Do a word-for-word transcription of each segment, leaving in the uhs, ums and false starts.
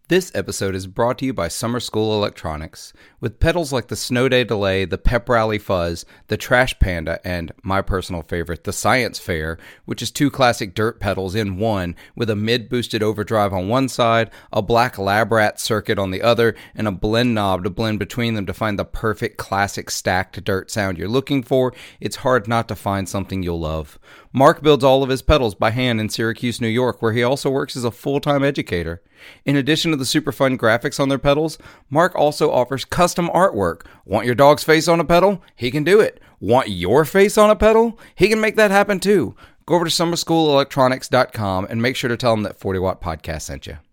This episode is brought to you by Summer School Electronics. With pedals like the Snow Day Delay, the Pep Rally Fuzz, the Trash Panda, and my personal favorite, the Science Fair, which is two classic dirt pedals in one, with a mid-boosted overdrive on one side, a black Lab Rat circuit on the other, and a blend knob to blend between them to find the perfect classic stacked dirt sound you're looking for, it's hard not to find something you'll love. Mark builds all of his pedals by hand in Syracuse, New York, where he also works as a full-time educator. In addition to the super fun graphics on their pedals, Mark also offers custom artwork. Want your dog's face on a pedal? He can do it. Want your face on a pedal? He can make that happen too. Go over to summer school electronics dot com and make sure to tell him that forty watt Podcast sent you.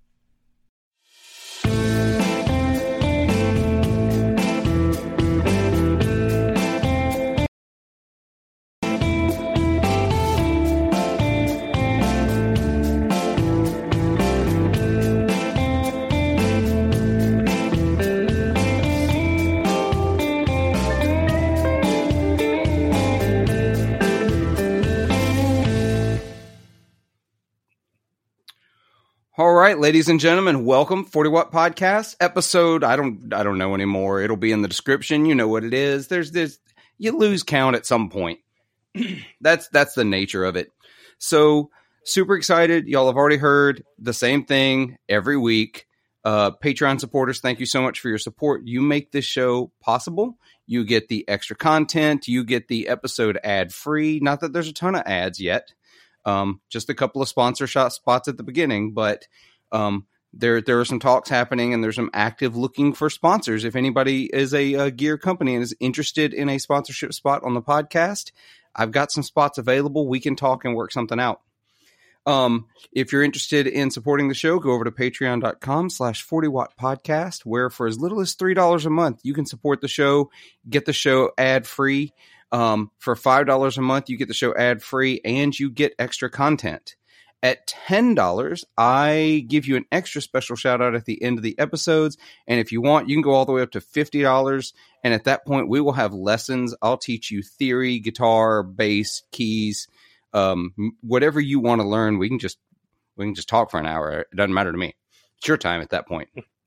All right, ladies and gentlemen, welcome forty watt Podcast episode. I don't, I don't know anymore. It'll be in the description. You know what it is. There's this, you lose count at some point. that's, that's the nature of it. So super excited. Y'all have already heard the same thing every week. Uh, Patreon supporters, thank you so much for your support. You make this show possible. You get the extra content. You get the episode ad free. Not that there's a ton of ads yet. Um, just a couple of sponsor shot spots at the beginning, but um, there there are some talks happening, and there's some active looking for sponsors. If anybody is a, a gear company and is interested in a sponsorship spot on the podcast, I've got some spots available. We can talk and work something out. Um, if you're interested in supporting the show, go over to patreon dot com slash forty watt podcast, where for as little as three dollars a month, you can support the show, get the show ad free. Um, for five dollars a month, you get the show ad free and you get extra content. At ten dollars, I give you an extra special shout out at the end of the episodes. And if you want, you can go all the way up to fifty dollars. And at that point, we will have lessons. I'll teach you theory, guitar, bass, keys, um, whatever you want to learn. We can just, we can just talk for an hour. It doesn't matter to me. It's your time at that point.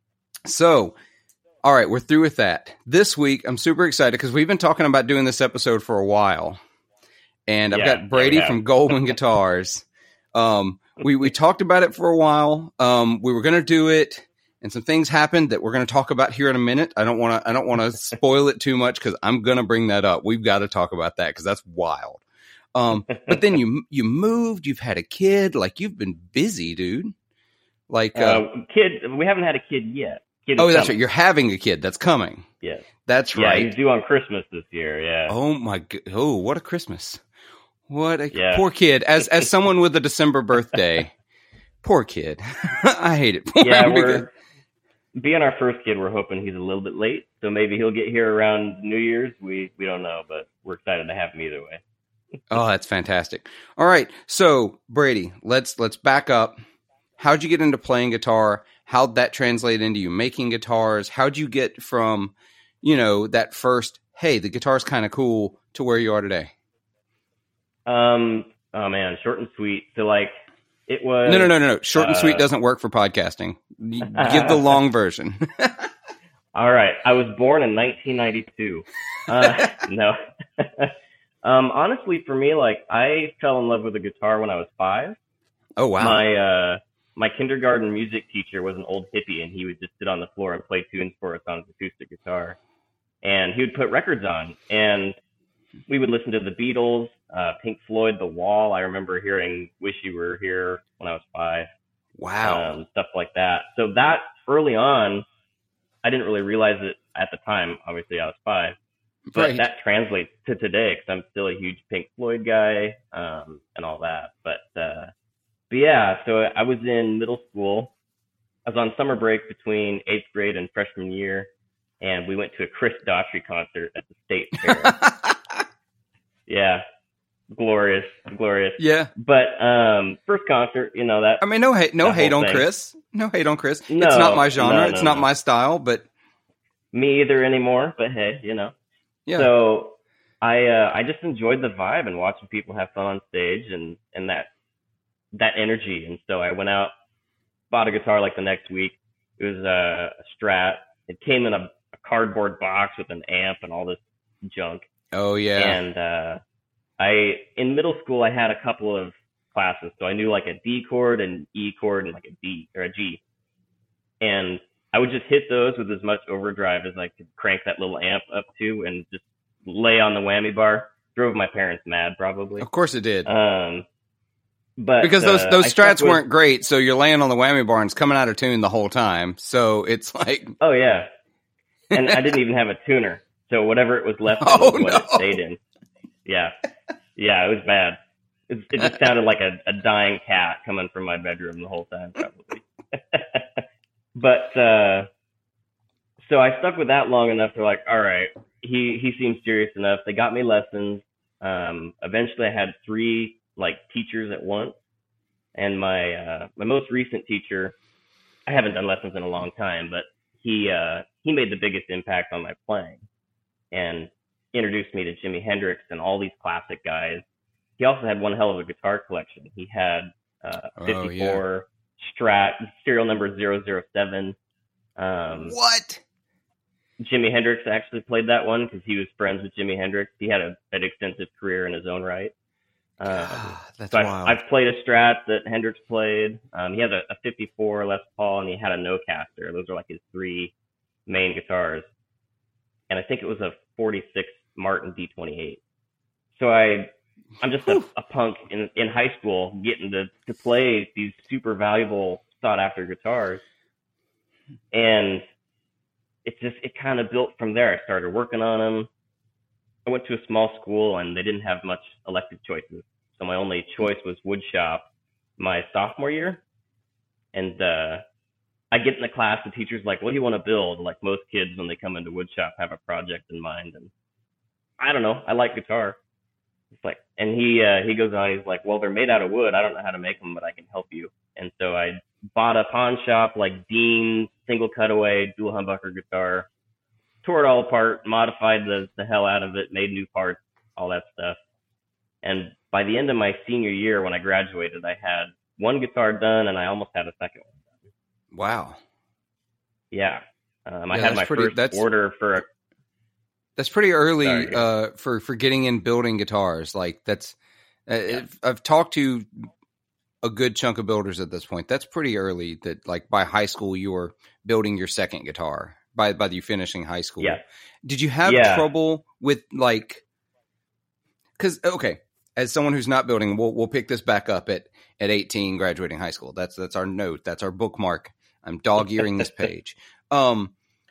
So, all right, we're through with that. This week, I'm super excited because we've been talking about doing this episode for a while. And I've yeah, got Brady yeah. from Goldwyn Guitars. Um, we, we talked about it for a while. Um, we were going to do it, and some things happened that we're going to talk about here in a minute. I don't want to I don't want to spoil it too much because I'm going to bring that up. We've got to talk about that because that's wild. Um, but then you you moved, you've had a kid, like you've been busy, dude. Like uh, uh, kid, we haven't had a kid yet. Kid oh, that's coming. right. You're having a kid. That's coming. Yes. That's yeah, right. he's due on Christmas this year. Yeah. Oh my god. Oh, what a Christmas. What a yeah. poor kid. As as someone with a December birthday, poor kid. I hate it. Yeah, we're being our first kid. We're hoping he's a little bit late, so maybe he'll get here around New Year's. We we don't know, but we're excited to have him either way. Oh, that's fantastic. All right, so Brady, let's let's back up. How'd you get into playing guitar? How'd that translate into you making guitars? How'd you get from, you know, that first, hey, the guitar's kind of cool, to where you are today? Um. Oh man, short and sweet. So like, it was. No, no, no, no, no. Short and uh, sweet doesn't work for podcasting. Give the long version. All right. I was born in nineteen ninety-two. Uh, no. um. Honestly, for me, like, I fell in love with the guitar when I was five. Oh wow. My uh, my kindergarten music teacher was an old hippie, and he would just sit on the floor and play tunes for us on his acoustic guitar. And he would put records on, and we would listen to the Beatles, uh, Pink Floyd, The Wall. I remember hearing "Wish You Were Here" when I was five. Wow. Um, stuff like that. So that early on, I didn't really realize it at the time. Obviously, I was five, but Right. that translates to today because I'm still a huge Pink Floyd guy um, and all that. But uh, but yeah, so I was in middle school. I was on summer break between eighth grade and freshman year, and we went to a Chris Daughtry concert at the state fair. Yeah, glorious, glorious. Yeah. But um, first concert, you know that. I mean, no hate, no that hate whole on thing. Chris. No hate on Chris. No, it's not my genre. no, no, it's not no. my style. But Me either anymore. But hey, you know. yeah. So I uh, I just enjoyed the vibe and watching people have fun on stage and, and that that energy. And so I went out, bought a guitar like the next week, It was a, a Strat. It came in a, a cardboard box with an amp and all this junk. Oh yeah. And uh, I in middle school I had a couple of classes, so I knew like a D chord and E chord and like a D or a G, and I would just hit those with as much overdrive as I could crank that little amp up to, and just lay on the whammy bar. Drove my parents mad, probably. Of course it did. Um, but because those uh, those I strats with, weren't great, so you're laying on the whammy bar and it's coming out of tune the whole time. So it's like, oh yeah, and I didn't even have a tuner, so whatever it was left in oh, was what no. it stayed in. Yeah, yeah, it was bad. It, it just sounded like a, a dying cat coming from my bedroom the whole time, probably. But uh, so I stuck with that long enough to like, all right, he he seems serious enough. They got me lessons. Um, eventually, I had three like teachers at once, and my uh, my most recent teacher, I haven't done lessons in a long time, but he uh, he made the biggest impact on my playing, and introduced me to Jimi Hendrix and all these classic guys. He also had one hell of a guitar collection. He had uh, fifty-four oh, yeah. Strat, serial number zero zero seven. Um, what? Jimi Hendrix actually played that one because he was friends with Jimi Hendrix. He had a, an extensive career in his own right. Uh, God, that's so wild. I've, I've played a Strat that Hendrix played. Um, he had a, a fifty-four Les Paul, and he had a No-Caster. Those are like his three main guitars. And I think it was a forty-six Martin D twenty-eight. So I... I'm just a, a punk in, in high school getting to, to play these super valuable, sought-after guitars. And it just, it kind of built from there. I started working on them. I went to a small school, and they didn't have much elective choices. So my only choice was woodshop my sophomore year. And uh, I get in the class, the teacher's like, what do you want to build? Like most kids, when they come into woodshop, have a project in mind. And I don't know. I like guitar. It's like, and he uh, he goes on. He's like, well, they're made out of wood. I don't know how to make them, but I can help you. And so I bought a pawn shop like Dean single cutaway dual humbucker guitar, tore it all apart, modified the the hell out of it, made new parts, all that stuff. And by the end of my senior year, when I graduated, I had one guitar done, and I almost had a second one done. Wow. Yeah, um, I Yeah, had that's my pretty- first that's- order for a. That's pretty early Sorry. uh, for for getting in building guitars. Like that's, uh, Yeah. if- I've talked to a good chunk of builders at this point. That's pretty early. That like by high school you were building your second guitar. By by you finishing high school. Yeah. Did you have Yeah. trouble with like? Because okay, as someone who's not building, we'll we'll pick this back up at at eighteen, graduating high school. That's that's our note. That's our bookmark. I'm dog earing this page. Um.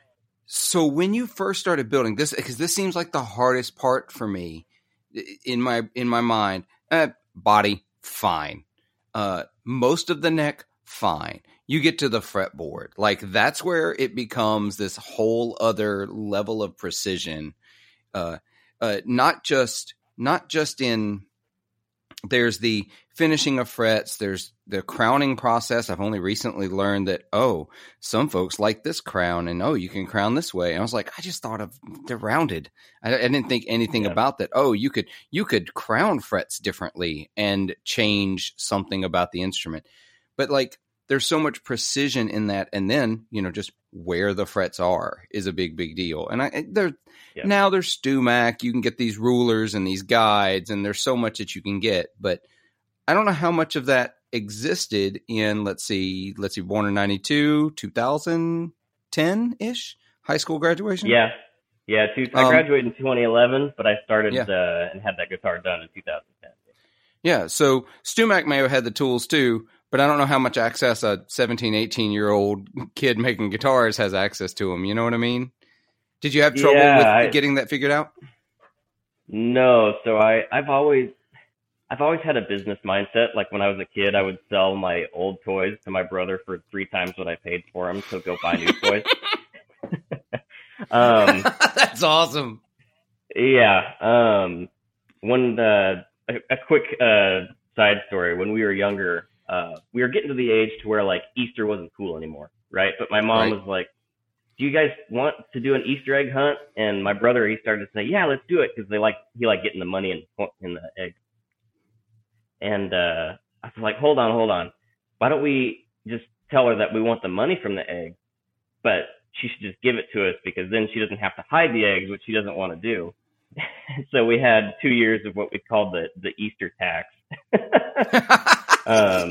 So when you first started building this, because this seems like the hardest part for me in my in my mind, eh, body fine, uh, most of the neck fine. You get to the fretboard, like that's where it becomes this whole other level of precision. Uh, uh, not just not just in there's the finishing of frets, there's the crowning process. I've only recently learned that, oh, some folks like this crown, and oh, you can crown this way. And I was like, I just thought of they're rounded. I, I didn't think anything Yeah. about that. Oh, you could you could crown frets differently and change something about the instrument. But like there's so much precision in that, and then, you know, just where the frets are is a big, big deal. And I there Yeah. now there's StewMac, you can get these rulers and these guides, and there's so much that you can get, but I don't know how much of that existed in, let's see, let's see, born in ninety-two, two thousand ten-ish, high school graduation? Yeah, yeah. Two, I Um, graduated in twenty eleven, but I started Yeah. uh, and had that guitar done in two thousand ten. Yeah, so StewMac may have had the tools too, but I don't know how much access a seventeen, eighteen-year-old kid making guitars has access to them. You know what I mean? Did you have trouble Yeah, with I- getting that figured out? No, so I, I've always, I've always had a business mindset. Like when I was a kid, I would sell my old toys to my brother for three times what I paid for them to go buy new toys. um, That's awesome. yeah. Um, one, uh, a, a quick uh, side story. When we were younger, uh, we were getting to the age to where like Easter wasn't cool anymore, right? But my mom Right. was like, do you guys want to do an Easter egg hunt? And my brother, he started to say, yeah, let's do it. Cause they like, he like getting the money in, in the egg. And, uh, I was like, hold on, hold on. Why don't we just tell her that we want the money from the egg but she should just give it to us because then she doesn't have to hide the eggs, which she doesn't want to do. So we had two years of what we called the, the Easter tax. um,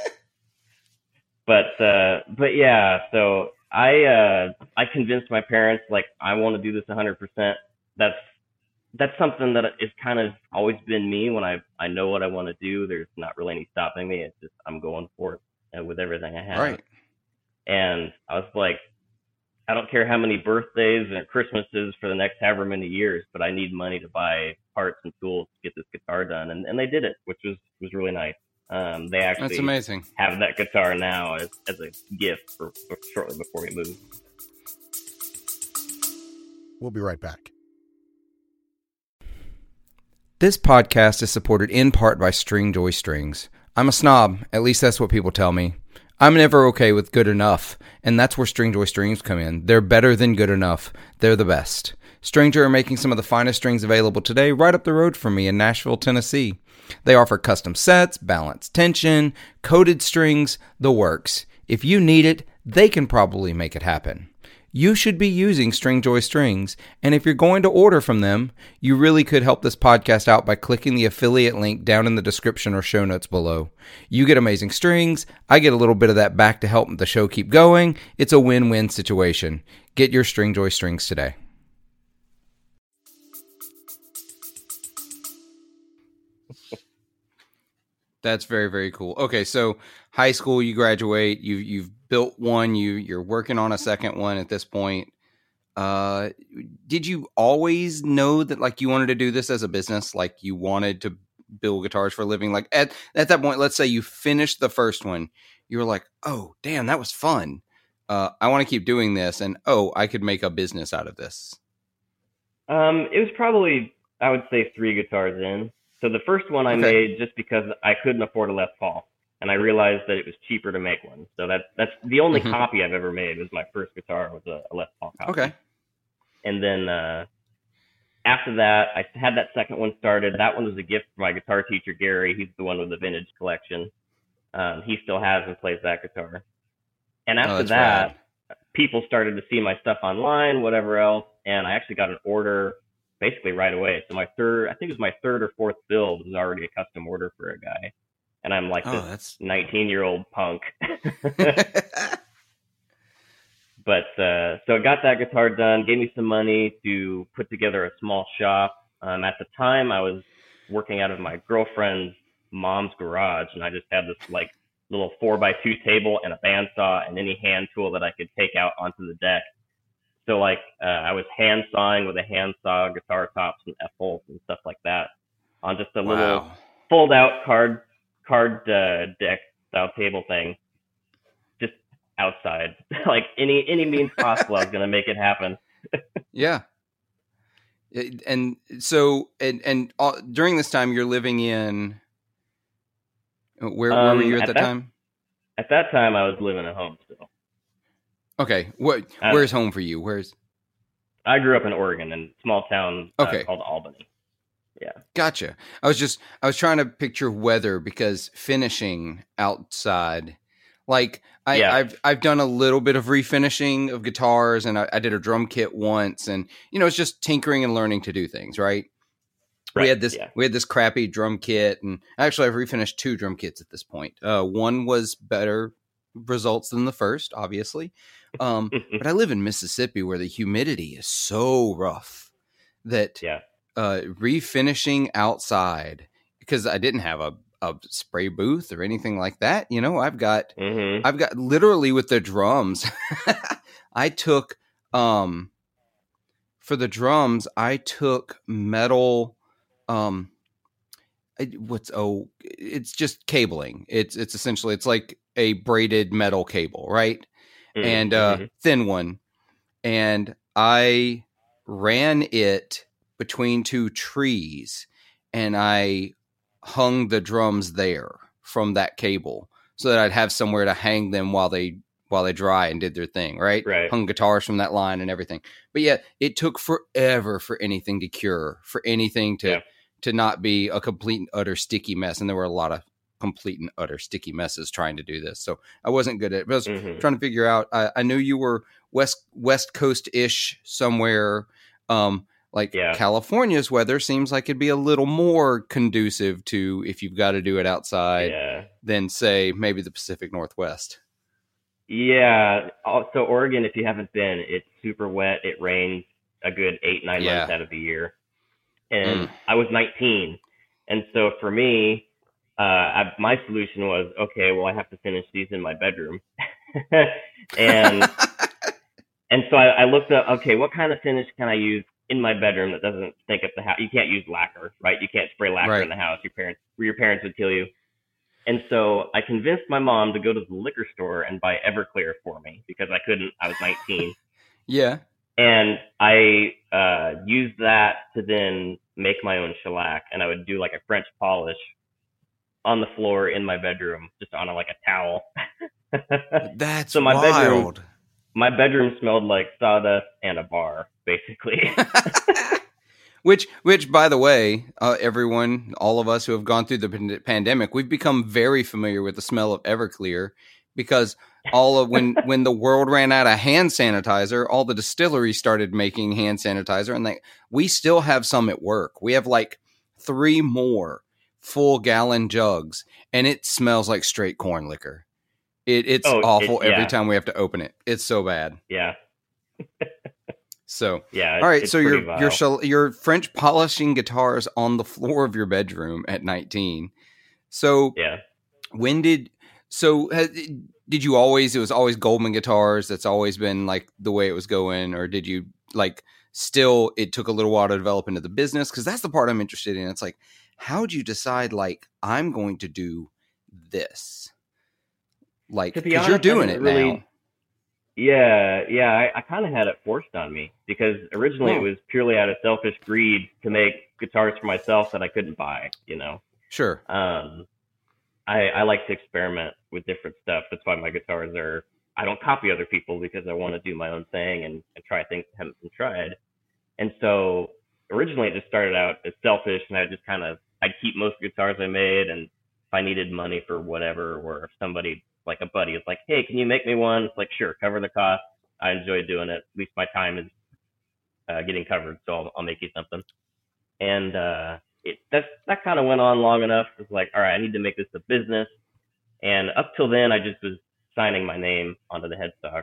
but, uh, but yeah, so I, uh, I convinced my parents, like, I want to do this a hundred percent. That's, that's something that is kind of always been me. When I, I know what I want to do, there's not really any stopping me. It's just, I'm going for it uh, with everything I have. Right. And I was like, I don't care how many birthdays and Christmases for the next however many years, but I need money to buy parts and tools to get this guitar done. And, and they did it, which was, was really nice. Um, they actually That's amazing. have that guitar now as, as a gift for, for shortly before we move. We'll be right back. This podcast is supported in part by Stringjoy Strings. I'm a snob, at least that's what people tell me. I'm never okay with good enough, and that's where Stringjoy Strings come in. They're better than good enough. They're the best. Stringjoy are making some of the finest strings available today right up the road from me in Nashville, Tennessee. They offer custom sets, balanced tension, coated strings, the works. If you need it, they can probably make it happen. You should be using Stringjoy Strings, and if you're going to order from them, you really could help this podcast out by clicking the affiliate link down in the description or show notes below. You get amazing strings, I get a little bit of that back to help the show keep going. It's a win-win situation. Get your Stringjoy Strings today. That's very, very cool. Okay, so high school, you graduate, you, you've built one, you, you're working on a second one at this point. Uh, did you always know that, like, you wanted to do this as a business? Like, you wanted to build guitars for a living? Like, at, at that point, let's say you finished the first one, you were like, oh, damn, that was fun. Uh, I want to keep doing this, and, oh, I could make a business out of this. Um, it was probably, I would say, three guitars in. So the first one I Okay. made just because I couldn't afford a Les Paul, and I realized that it was cheaper to make one. So that's that's the only Mhm. copy I've ever made. Was my first guitar was a, a Les Paul copy. Okay. And then uh, after that, I had that second one started. That one was a gift from my guitar teacher Gary. He's the one with the vintage collection. Um, he still has and plays that guitar. And Oh, after that's that, rad. people started to see my stuff online, whatever else, and I actually got an order basically right away. So my third, I think it was my third or fourth build was already a custom order for a guy. And I'm like Oh, this that's... nineteen-year-old punk. But uh, so I got that guitar done, gave me some money to put together a small shop. Um, at the time, I was working out of my girlfriend's mom's garage, and I just had this like little four by two table and a bandsaw and any hand tool that I could take out onto the deck. So like uh, I was hand sawing with a handsaw, guitar tops and F holes and stuff like that on just a little Wow. fold out card card uh, deck style table thing, just outside. Like any any means possible, I was gonna make it happen. Yeah. It- And so, and, and uh, during this time, you're living in, where, where were Um, you at, at the that- time? At that time, I was living at home still. Okay. What, Uh, where's home for you? Where's, I grew up in Oregon, in a small town uh, Okay. called Albany. Yeah. gotcha. I was just, I was trying to picture weather because finishing outside, like I, Yeah. I've, I've done a little bit of refinishing of guitars, and I, I did a drum kit once, and, you know, it's just tinkering and learning to do things, right? Right, We had this, yeah. we had this crappy drum kit, and actually I've refinished two drum kits at this point. Uh, one was better results than the first, obviously. Um, but I live in Mississippi where the humidity is so rough that Yeah. uh, refinishing outside, because I didn't have a, a spray booth or anything like that. You know, I've got, Mm-hmm. I've got literally with the drums, I took, um, for the drums, I took metal, um, it- what's, oh, it's just cabling. It's, it's essentially, it's like a braided metal cable, right? And uh, Mhm. thin one. And I ran it between two trees, and I hung the drums there from that cable so that I'd have somewhere to hang them while they while they dry and did their thing, right? Right. Hung guitars from that line and everything. But yeah, it took forever for anything to cure, for anything to Yeah. to not be a complete and utter sticky mess. And there were a lot of complete and utter sticky messes trying to do this. So I wasn't good at it. But I was Mhm. trying to figure out, I, I knew you were west west coast ish somewhere. Um, like Yeah. California's weather seems like it'd be a little more conducive to if you've got to do it outside Yeah. than say maybe the Pacific Northwest. Yeah. Al- So Oregon, if you haven't been, it's super wet. It rains a good eight, nine Yeah. months out of the year. And Mm. I was nineteen. And so for me, uh, I, my solution was, okay, well, I have to finish these in my bedroom. and and so I, I looked up, okay, what kind of finish can I use in my bedroom that doesn't stink up the house? You can't use lacquer, right? You can't spray lacquer Right. in the house. Your parents, your parents would kill you. And so I convinced my mom to go to the liquor store and buy Everclear for me because I couldn't. I was nineteen. Yeah. And I uh, used that to then make my own shellac. And I would do like a French polish on the floor in my bedroom, just on a, like a towel. That's So my bedroom- wild. My bedroom smelled like sawdust and a bar, basically. Which, which, by the way, uh, everyone, all of us who have gone through the pan- pandemic, we've become very familiar with the smell of Everclear because all of when when the world ran out of hand sanitizer, all the distilleries started making hand sanitizer, and they, we still have some at work. We have like three more full gallon jugs, and it smells like straight corn liquor. It, it's Oh, it- awful every yeah. time we have to open it. It's so bad. Yeah. So. Yeah. All right, it's so pretty you're vile. you're shel- you're French polishing guitars on the floor of your bedroom at nineteen. So Yeah. when did so ha- did you always it was always Goldman guitars? That's always been like the way it was going, or did you like still it took a little while to develop into the business? Because that's the part I'm interested in. It's like how'd you decide like I'm going to do this? Like To be because you're honest, I doing it didn't really- now. Yeah, yeah, I, I kind of had it forced on me because originally Hmm. it was purely out of selfish greed to make guitars for myself that I couldn't buy, you know. Sure. Um, I, I like to experiment with different stuff. That's why my guitars are, I don't copy other people because I want to do my own thing and, and try things that haven't been tried. And so originally it just started out as selfish and I just kind of, I'd keep most guitars I made, and if I needed money for whatever, or if somebody, like a buddy is like, hey, can you make me one? It's like, sure, cover the cost. I enjoy doing it. At least my time is uh, getting covered, so I'll, I'll make you something. And uh, it that that kind of went on long enough. It's like, all right, I need to make this a business. And up till then, I just was signing my name onto the headstock.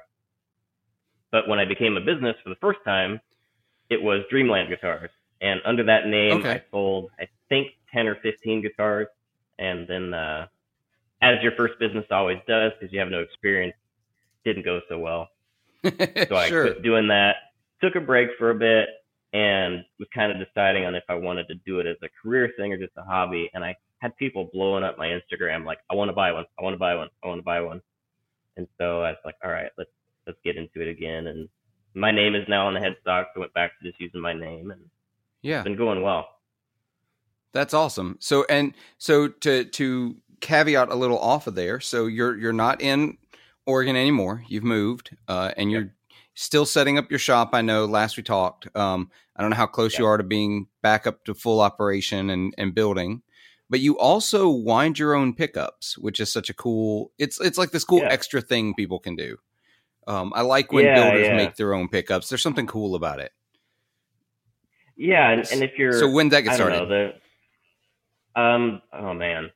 But when I became a business for the first time, it was Dreamland Guitars. And under that name, Okay. I sold, I think, ten or fifteen guitars. And then, uh, as your first business always does, because you have no experience, didn't go so well. So I Sure. quit doing that, took a break for a bit, and was kind of deciding on if I wanted to do it as a career thing or just a hobby. And I had people blowing up my Instagram like, I want to buy one, I want to buy one, I want to buy one. And so I was like, all right, let's let's get into it again. And my name is now on the headstock, so I went back to just using my name, and Yeah. it's been going well. That's awesome. So and so to to caveat a little off of there. So you're you're not in Oregon anymore. You've moved, uh, and you're still setting up your shop. I know last we talked. Um, I don't know how close Yeah. you are to being back up to full operation and and building, but you also wind your own pickups, which is such a cool. It's it's like this cool Yeah. extra thing people can do. Um, I like when Yeah, builders yeah. make their own pickups. There's something cool about it. Yeah, and, and if you're So when did that get I don't started? know, the um oh man.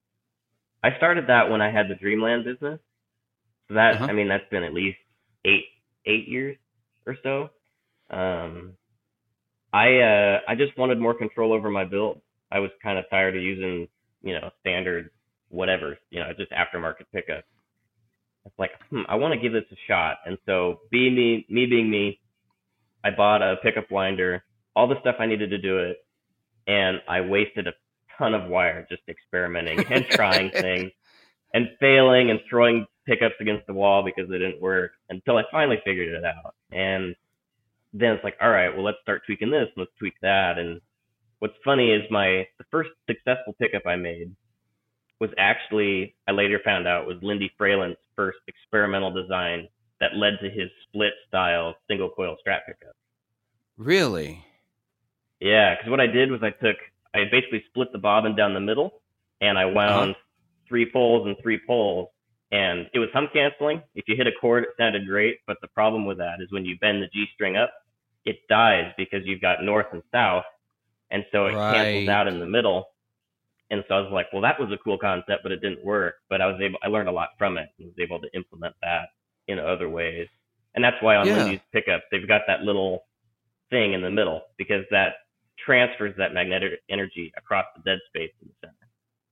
I started that when I had the Dreamland business. So that Uh-huh. I mean that's been at least eight eight years or so. Um I uh I just wanted more control over my build. I was kind of tired of using, you know, standard whatever, you know, just aftermarket pickup. It's like, hmm, I want to give this a shot. And so be me me being me, I bought a pickup winder, all the stuff I needed to do it, and I wasted a ton of wire just experimenting and trying things and failing and throwing pickups against the wall because they didn't work until I finally figured it out. And then it's like, all right, well, let's start tweaking this, let's tweak that. And what's funny is my the first successful pickup I made was actually, I later found out, was Lindy Freyland's first experimental design that led to his split style single coil Strat pickup. Really? Yeah, because what I did was I took, I basically split the bobbin down the middle, and I wound Uh-huh. three poles and three poles, And it was hum canceling. If you hit a chord, it sounded great. But the problem with that is when you bend the G string up, it dies because you've got north and south. And so it Right. cancels out in the middle. And so I was like, well, that was a cool concept, but it didn't work. But I was able, I learned a lot from it and was able to implement that in other ways. And that's why on Yeah. Lindy's pickups, they've got that little thing in the middle because that transfers that magnetic energy across the dead space in the center.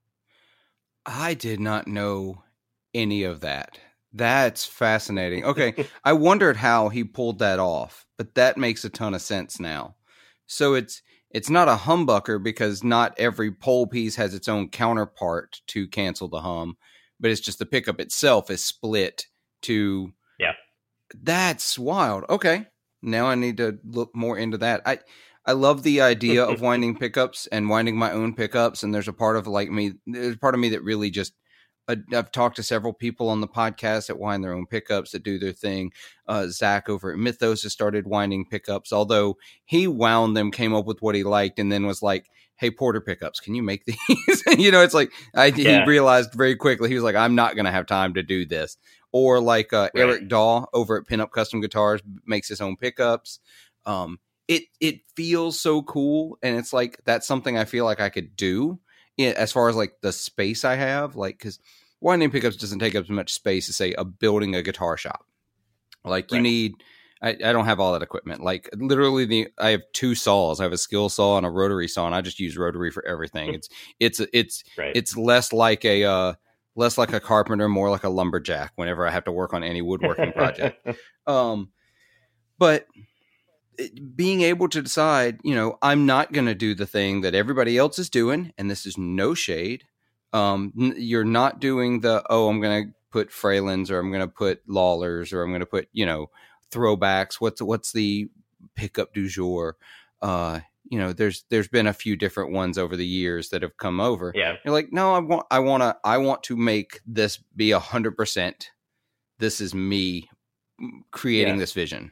I did not know any of that. That's fascinating. Okay, I wondered how he pulled that off, but that makes a ton of sense now. So it's it's not a humbucker because not every pole piece has its own counterpart to cancel the hum, but it's just the pickup itself is split to. Yeah. That's wild. Okay, now I need to look more into that. I I love the idea of winding pickups and winding my own pickups, and there's a part of like me, there's a part of me that really just. I've talked to several people on the podcast that wind their own pickups, that do their thing. Uh, Zach over at Mythos has started winding pickups, although he wound them, came up with what he liked, and then was like, hey, Porter pickups, can you make these? You know, it's like I, yeah. he realized very quickly. He was like, I'm not going to have time to do this. Or like uh, right. Eric Daw over at Pinup Custom Guitars makes his own pickups. Um, it it feels so cool, and it's like that's something I feel like I could do. Yeah, as far as like the space I have, like, because winding pickups doesn't take up as much space as say a building a guitar shop. Like you right. need, I, I don't have all that equipment. Like literally, the I have two saws. I have a skill saw and a rotary saw, and I just use rotary for everything. It's it's it's right. it's less like a uh, less like a carpenter, more like a lumberjack. Whenever I have to work on any woodworking project, um, but. Being able to decide, you know, I'm not going to do the thing that everybody else is doing, and this is no shade. Um, you're not doing the, oh, I'm going to put Fralins, or I'm going to put Lawlers, or I'm going to put, you know, throwbacks. What's what's the pickup du jour? Uh, you know, there's there's been a few different ones over the years that have come over. Yeah, you're like, no, I want I want to I want to make this be a hundred percent. This is me creating yeah. this vision.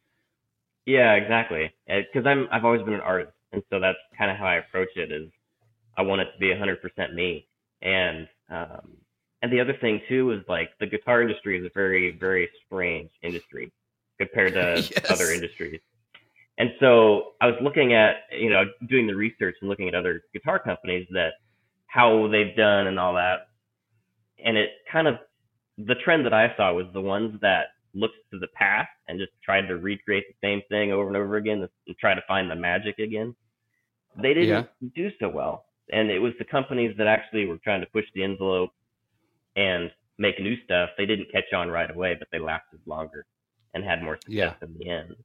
Yeah, exactly. Because I'm I've always been an artist, and so that's kind of how I approach it. Is I want it to be one hundred percent me. And um, and the other thing too is like the guitar industry is a very very strange industry compared to yes. other industries. And so I was looking at you know doing the research and looking at other guitar companies that how they've done and all that, and it kind of the trend that I saw was the ones that looked to the past and just tried to recreate the same thing over and over again and try to find the magic again. They didn't yeah. do so well. And it was the companies that actually were trying to push the envelope and make new stuff. They didn't catch on right away, but they lasted longer and had more success yeah. in the end.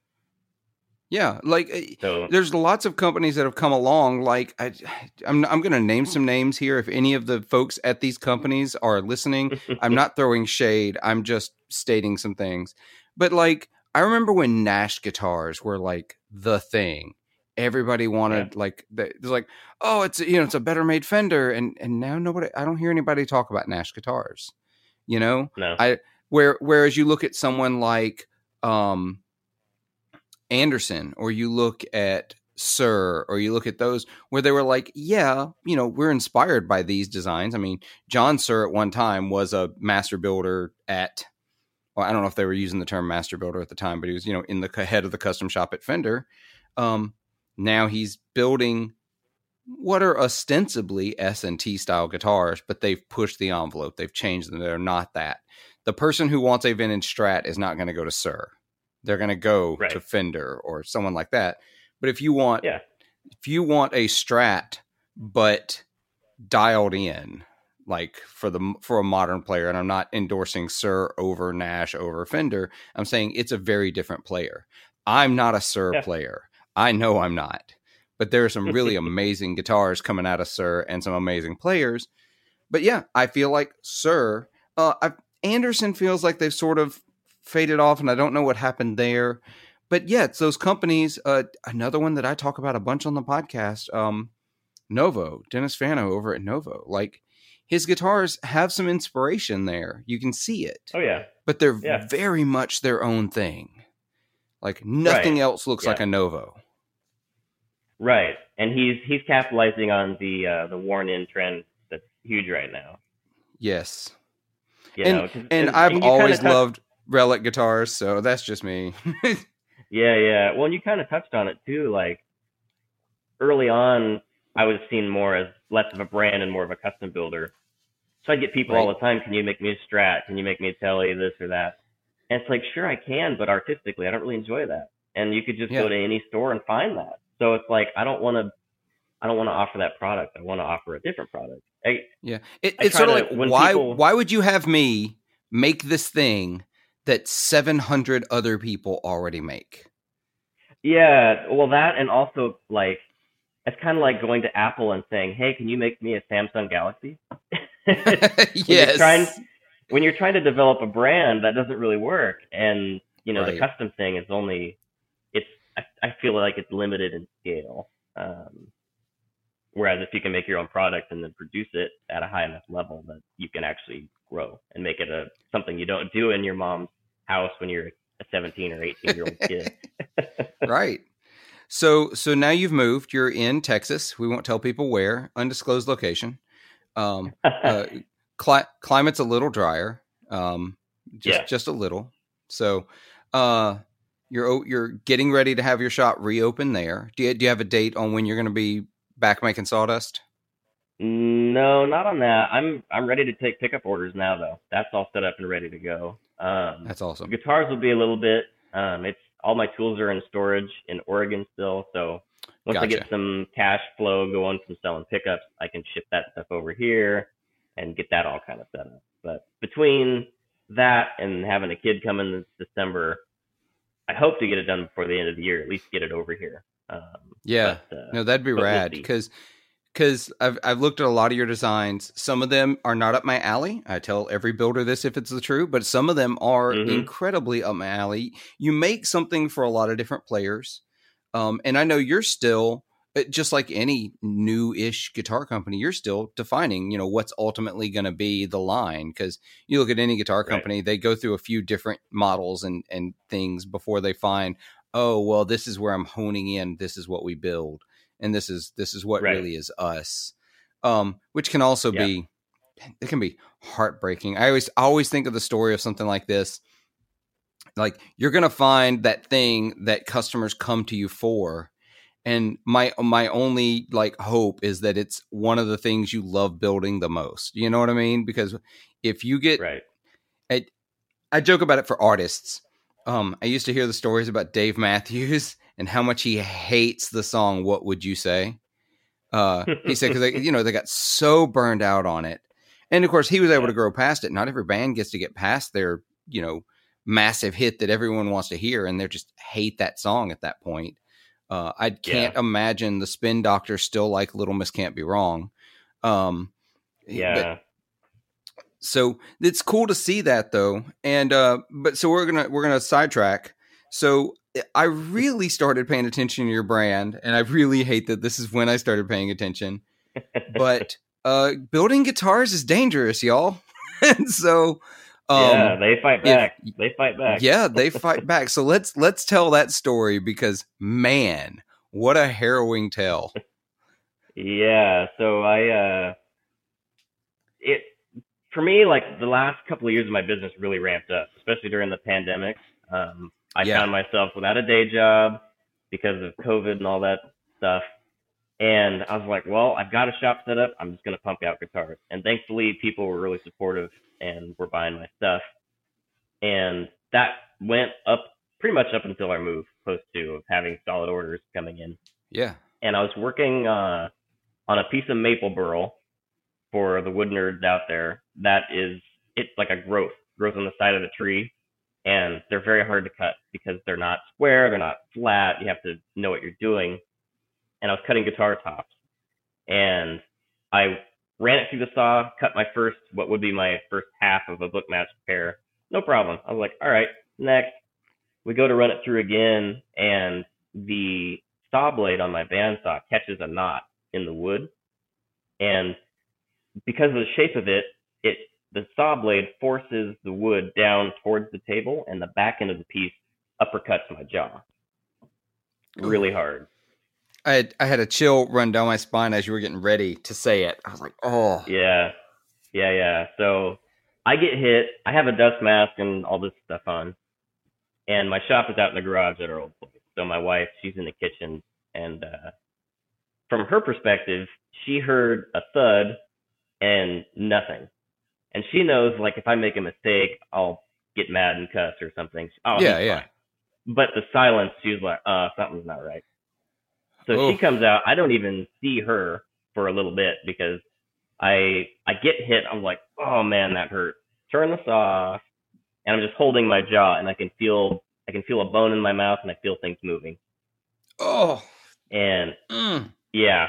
Yeah, like so, there's lots of companies that have come along. Like I, I'm, I'm going to name some names here. If any of the folks at these companies are listening, I'm not throwing shade. I'm just stating some things. But like, I remember when Nash guitars were like the thing. Everybody wanted yeah. like, it was like, oh, it's you know, it's a better made Fender, and and now nobody. I don't hear anybody talk about Nash guitars. You know, no. I where whereas you look at someone like, um. Anderson, or you look at Sir, or you look at those where they were like, yeah, you know, we're inspired by these designs. I mean, John Sir at one time was a master builder at, well, I don't know if they were using the term master builder at the time, but he was, you know, in the head of the custom shop at Fender. Um, now he's building what are ostensibly S and T style guitars, but they've pushed the envelope. They've changed them. They're not that. The person who wants a vintage Strat is not going to go to Sir. They're going to go right. to Fender or someone like that. But if you want, yeah. if you want a Strat, but dialed in, like for the for a modern player, and I'm not endorsing Sir over Nash over Fender. I'm saying it's a very different player. I'm not a Sir yeah. player. I know I'm not. But there are some really amazing guitars coming out of Sir and some amazing players. But yeah, I feel like Sir, uh, I've, Anderson feels like they've sort of faded off, and I don't know what happened there. But yeah, it's those companies. Uh, another one that I talk about a bunch on the podcast, um, Novo, Dennis Fano over at Novo. Like his guitars have some inspiration there. You can see it. Oh yeah. But they're yeah. very much their own thing. Like nothing right. else looks yeah. like a Novo. Right. And he's he's capitalizing on the uh, the worn in trend that's huge right now. Yes. You and know, 'cause- and and, I've and you always kinda touch- loved Relic guitars, so that's just me. Yeah, yeah. Well, and you kind of touched on it too. Like early on, I was seen more as less of a brand and more of a custom builder. So I'd get people all Right. the time, can you make me a Strat? Can you make me a Tele, this or that? And it's like, sure, I can, but artistically, I don't really enjoy that. And you could just Yeah. go to any store and find that. So it's like, I don't want to, I don't want to offer that product. I want to offer a different product. I, Yeah, it, I it's try sort of to- like when why people- why would you have me make this thing that seven hundred other people already make? yeah, well, that, and also like, it's kind of like going to Apple and saying, hey, can you make me a Samsung Galaxy? Yes. trying, when you're trying to develop a brand, that doesn't really work. And, you know, Right. the custom thing is only, it's, I, I feel like it's limited in scale. Um, whereas if you can make your own product and then produce it at a high enough level that you can actually grow and make it a something you don't do in your mom's house when you're a seventeen or eighteen year old kid. Right. So so now you've moved. You're in Texas. We won't tell people where. Undisclosed location. Um, uh, cli- climate's a little drier. Um, just Yeah. just a little. So uh, you're o- you're getting ready to have your shop reopen there. Do you, do you have a date on when you're going to be back making sawdust? No, not on that. I'm I'm ready to take pickup orders now though. That's all set up and ready to go. Um, That's awesome. guitars will be a little bit. Um, it's all my tools are in storage in Oregon still. So once I Gotcha. get some cash flow going from selling pickups, I can ship that stuff over here and get that all kind of set up. But between that and having a kid come in this December, I hope to get it done before the end of the year. At least get it over here. Um, Yeah. but, uh, No, that'd be but we'll rad see. because because I've I've looked at a lot of your designs. Some of them are not up my alley. I tell every builder this if it's the truth, but some of them are Mhm. incredibly up my alley. You make something for a lot of different players, um, and I know you're still uh, just like any new-ish guitar company. You're still defining, you know, what's ultimately going to be the line. Because you look at any guitar Right. company, they go through a few different models and and things before they find, oh well, this is where I'm honing in. This is what we build. And this is this is what Right. really is us, um, which can also Yeah. be it can be heartbreaking. I always I always think of the story of something like this. Like you're gonna find that thing that customers come to you for, and my my only like hope is that it's one of the things you love building the most. You know what I mean? Because if you get Right. I, I joke about it for artists. Um, I used to hear the stories about Dave Matthews and how much he hates the song "What Would You Say." Uh, he said because you know they got so burned out on it, and of course he was able Yeah. to grow past it. Not every band gets to get past their you know massive hit that everyone wants to hear, and they just hate that song at that point. Uh, I can't Yeah. imagine the Spin Doctors still like "Little Miss Can't Be Wrong." Um, but- Yeah. so it's cool to see that though. And uh but so we're gonna we're gonna sidetrack. So I really started paying attention to your brand, and I really hate that this is when I started paying attention. But uh building guitars is dangerous, y'all. And so um yeah, they fight if- back. they fight back. yeah, they fight back. So let's let's tell that story because man, what a harrowing tale. Yeah. So I, uh, it, for me, like the last couple of years of my business really ramped up, especially during the pandemic. Um, I Yeah. found myself without a day job because of COVID and all that stuff. And I was like, well, I've got a shop set up. I'm just going to pump out guitars. And thankfully, people were really supportive and were buying my stuff. And that went up pretty much up until our move, post two, of having solid orders coming in. Yeah. And I was working uh, on a piece of maple burl for the wood nerds out there. That is, it's like a growth, grows on the side of the tree. And they're very hard to cut because they're not square, they're not flat. You have to know what you're doing. And I was cutting guitar tops. And I ran it through the saw, cut my first, what would be my first half of a book match pair. No problem. I was like, all right, next. We go to run it through again, and the saw blade on my bandsaw catches a knot in the wood. And because of the shape of it, it the saw blade forces the wood down towards the table, and the back end of the piece uppercuts my jaw really hard. I had, I had a chill run down my spine as you were getting ready to say it. I was like, oh, Yeah, yeah, yeah. So I get hit. I have a dust mask and all this stuff on, and my shop is out in the garage at our old place. So my wife, she's in the kitchen, and uh, from her perspective, she heard a thud and nothing. And she knows, like, if I make a mistake, I'll get mad and cuss or something. Oh, yeah, yeah. Fine. But the silence, she was like, uh, something's not right. So oh. she comes out. I don't even see her for a little bit because I I get hit. I'm like, oh, man, that hurt. Turn this off. And I'm just holding my jaw, and I can feel I can feel a bone in my mouth, and I feel things moving. Oh. And, mm. yeah.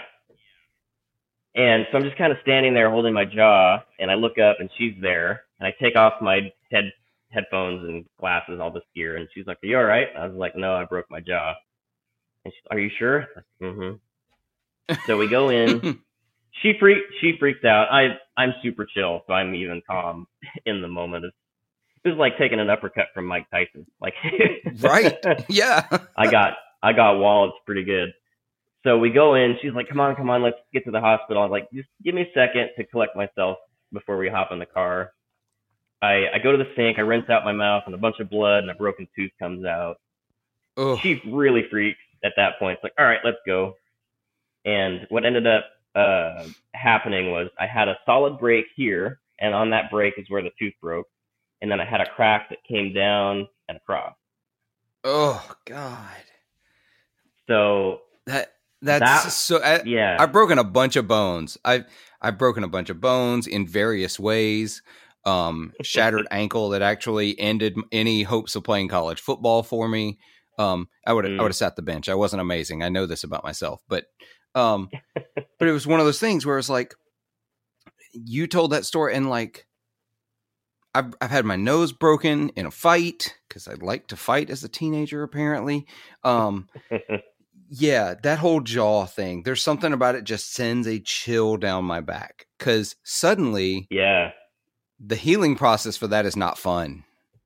And so I'm just kind of standing there holding my jaw, and I look up, and she's there. And I take off my head headphones and glasses, all this gear, and she's like, "Are you all right?" I was like, "No, I broke my jaw." And she's, "Are you sure?" Mm-hmm. So we go in. She freak she freaks out. I I'm super chill, so I'm even calm in the moment. It's, it was like taking an uppercut from Mike Tyson. Like, right? Yeah. I got I got wallets pretty good. So we go in. She's like, "Come on, come on, let's get to the hospital." I'm like, "Just give me a second to collect myself before we hop in the car." I, I go to the sink, I rinse out my mouth, and a bunch of blood and a broken tooth comes out. Oh. She really freaks at that point. It's like, all right, let's go. And what ended up uh, happening was I had a solid break here, and on that break is where the tooth broke. And then I had a crack that came down and across. Oh, God. So that that's that, so. I, yeah, I've broken a bunch of bones. I've I've broken a bunch of bones in various ways. Um, shattered ankle that actually ended any hopes of playing college football for me. Um, I would mm. I would have sat the bench. I wasn't amazing. I know this about myself, but um, but it was one of those things where it's like you told that story, and like I've I've had my nose broken in a fight because I like to fight as a teenager. Apparently, um, yeah, that whole jaw thing. There's something about it just sends a chill down my back because suddenly, yeah. the healing process for that is not fun.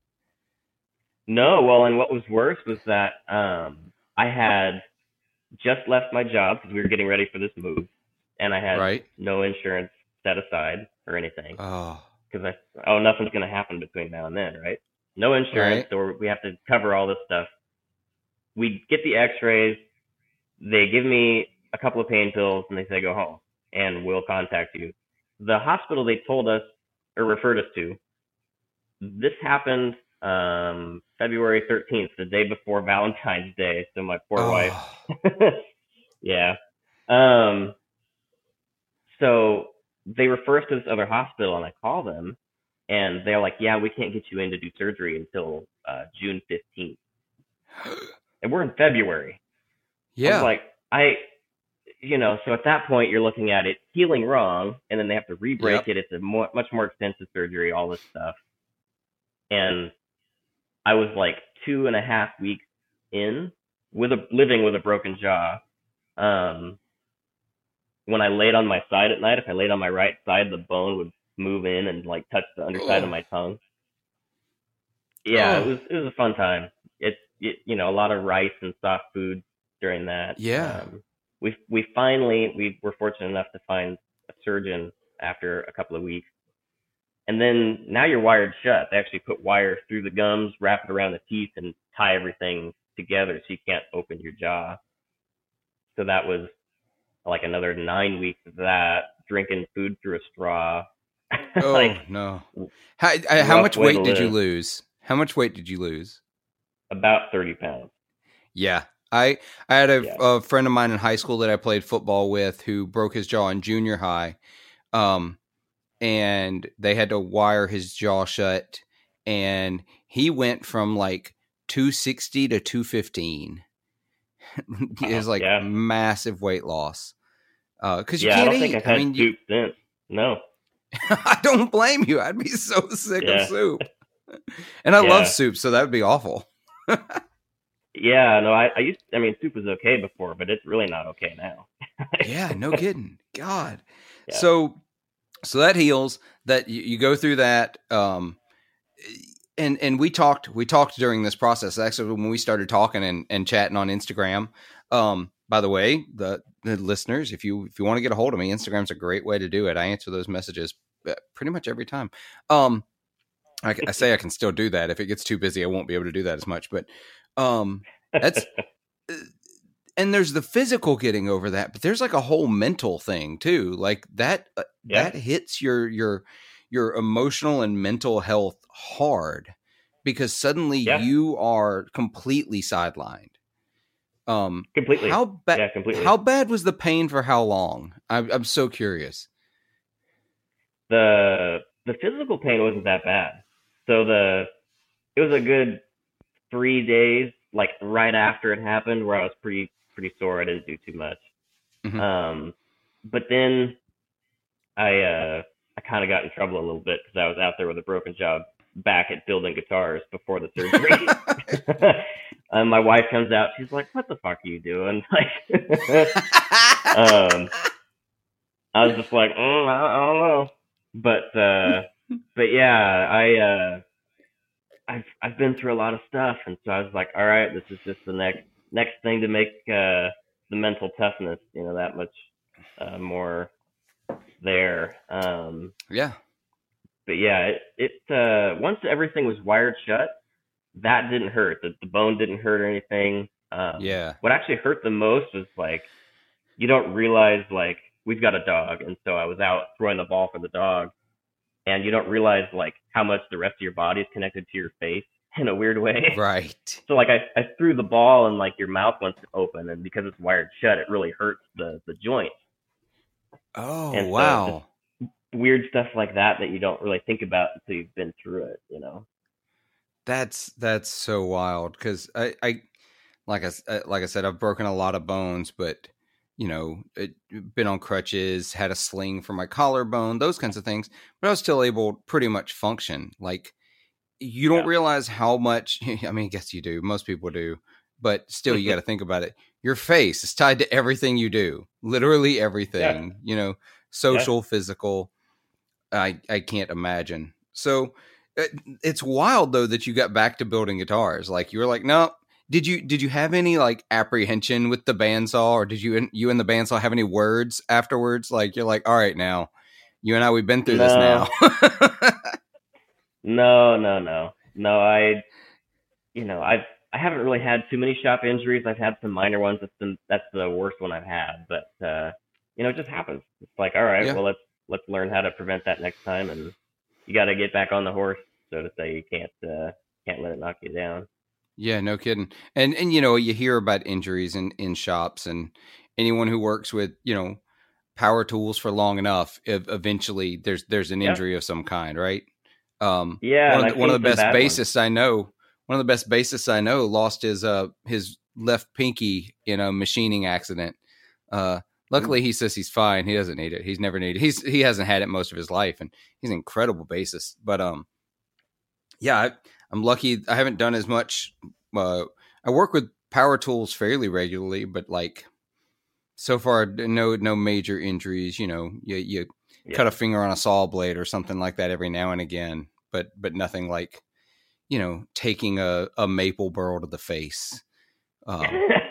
No, well, and what was worse was that um, I had just left my job because we were getting ready for this move, and I had right. no insurance set aside or anything. Oh, because I oh nothing's going to happen between now and then, right? No insurance, right. or we have to cover all this stuff. We get the X-rays. They give me a couple of pain pills, and they say go home, and we'll contact you. The hospital they told us or referred us to, this happened um, February thirteenth, the day before Valentine's Day. So my poor oh. wife. yeah. Um, so they refer us to this other hospital, and I call them, and they're like, yeah, we can't get you in to do surgery until uh, June fifteenth. And we're in February. Yeah. I was like, I... You know, so at that point, you're looking at it healing wrong, and then they have to re-break yep. it. It's a more, much more extensive surgery, all this stuff. And I was like two and a half weeks in with a living with a broken jaw. Um, when I laid on my side at night, if I laid on my right side, the bone would move in and like touch the underside oh. of my tongue. Yeah, oh. it was it was a fun time. It's it, you know, a lot of rice and soft food during that. Yeah. Um, We we finally we were fortunate enough to find a surgeon after a couple of weeks, and then now you're wired shut. They actually put wires through the gums, wrap it around the teeth, and tie everything together so you can't open your jaw. So that was like another nine weeks of that, drinking food through a straw. Oh like, no! How how much weight did you lose? How much weight did you lose? About thirty pounds. Yeah. I, I had a, yeah. a friend of mine in high school that I played football with who broke his jaw in junior high. Um, and they had to wire his jaw shut, and he went from like two sixty to two fifteen. It was like yeah. massive weight loss. Uh, cause you yeah, can't I don't eat. think I've had I mean, soup you, since. No. I don't blame you. I'd be so sick yeah. of soup. And I yeah. love soup, so that would be awful. Yeah, no, I, I used, I mean, soup was okay before, but it's really not okay now. Yeah, no kidding. God. Yeah. So, so that heals, that you, you go through that. Um, and, and we talked, we talked during this process, actually, when we started talking and, and chatting on Instagram. Um, by the way, the, the listeners, if you, if you want to get a hold of me, Instagram's a great way to do it. I answer those messages pretty much every time. Um, I, I say I can still do that. If it gets too busy, I won't be able to do that as much. But um, that's and there's the physical getting over that, but there's like a whole mental thing too. Like that uh, Yeah. that hits your your your emotional and mental health hard because suddenly Yeah. you are completely sidelined. Um, Completely. How bad? Yeah, completely. How bad was the pain for how long? I'm I'm so curious. The the physical pain wasn't that bad. So the it was a good three days, like right after it happened, where I was pretty pretty sore. I didn't do too much. Mhm. Um, but then I uh I kind of got in trouble a little bit because I was out there with a broken jaw back at building guitars before the surgery. And my wife comes out. She's like, "What the fuck are you doing?" Like, um, I was just like, mm, I, I don't know, but uh, but yeah, I uh, I've I've been through a lot of stuff, and so I was like, all right, this is just the next next thing to make uh, the mental toughness, you know, that much uh, more there. Um, Yeah. but yeah, it it uh, once everything was wired shut, that didn't hurt. The, the bone didn't hurt or anything. Um, Yeah. What actually hurt the most was like, you don't realize, like, we've got a dog. And so I was out throwing the ball for the dog. And you don't realize, like, how much the rest of your body is connected to your face in a weird way. Right. So, like, I, I threw the ball and, like, your mouth wants to open. And because it's wired shut, it really hurts the, the joint. Oh, And so wow. just weird stuff like that that you don't really think about until you've been through it, you know? That's that's so wild because I, I like I uh, like I said I've broken a lot of bones, but you know, it, been on crutches, had a sling for my collarbone, those kinds of things, but I was still able to pretty much function. Like you don't Yeah. realize how much. I mean, I guess you do. Most people do, but still, you got to think about it. Your face is tied to everything you do, literally everything. Yeah. You know, social, physical. I I can't imagine. So. It's wild though that you got back to building guitars. Like you were like, no. Did you did you have any like apprehension with the bandsaw, or did you and you and the bandsaw have any words afterwards? Like you're like, all right, now you and I we've been through No. this now. No, no, no, no. I, you know, I I haven't really had too many shop injuries. I've had some minor ones. That's the that's the worst one I've had. But uh, you know, it just happens. It's like, all right, Yeah. well, let's let's learn how to prevent that next time, and you got to get back on the horse, so to say. You can't uh, can't let it knock you down. Yeah, no kidding. And and you know, you hear about injuries in in shops, and anyone who works with, you know, power tools for long enough, ev- eventually there's there's an Yeah. injury of some kind, right? Um, Yeah, one and of I've the, one of seen the some best bad ones. bassists I know, one of the best bassists I know, lost his uh his left pinky in a machining accident. Uh, luckily, he says he's fine. He doesn't need it. He's never needed. He's he hasn't had it most of his life, and he's an incredible bassist. But um, yeah, I, I'm lucky. I haven't done as much. Uh, I work with power tools fairly regularly, but like so far, no no major injuries. You know, you you Yeah. cut a finger on a saw blade or something like that every now and again, but but nothing like, you know, taking a, a maple burl to the face. Um,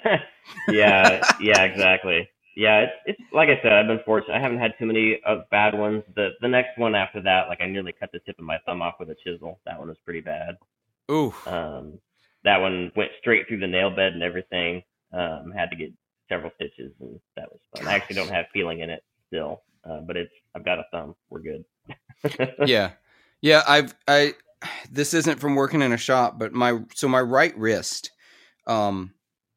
yeah, yeah, exactly. Yeah, it's it's like I said, I've been fortunate. I haven't had too many uh, bad ones. The the next one after that, like I nearly cut the tip of my thumb off with a chisel. That one was pretty bad. ooh, Um, that one went straight through the nail bed and everything. Um, had to get several stitches, and that was fun. I actually don't have feeling in it still, uh, but it's I've got a thumb. We're good. yeah, yeah. I've I this isn't from working in a shop, but my so my right wrist, um,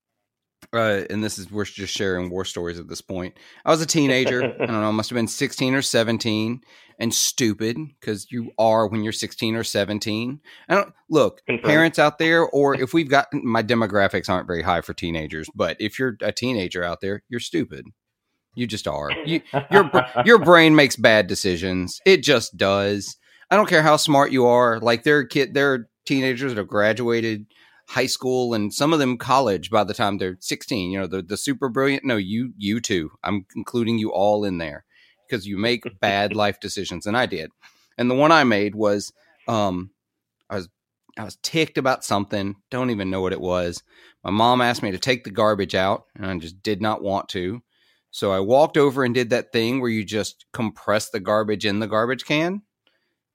uh, and this is we're just sharing war stories at this point. I was a teenager. I don't know, I must have been sixteen or seventeen, and stupid because you are when you're sixteen or seventeen. I don't look Confirmed. parents out there, or if we've got my demographics aren't very high for teenagers, but if you're a teenager out there, you're stupid. You just are. You, your your brain makes bad decisions. It just does. I don't care how smart you are. Like there are kid, there are teenagers that have graduated high school and some of them college by the time they're sixteen. You know, the the super brilliant. No, you you too. I'm including you all in there because you make bad life decisions, and I did. And the one I made was, um, I was I was ticked about something. Don't even know what it was. My mom asked me to take the garbage out, and I just did not want to. So I walked over and did that thing where you just compress the garbage in the garbage can.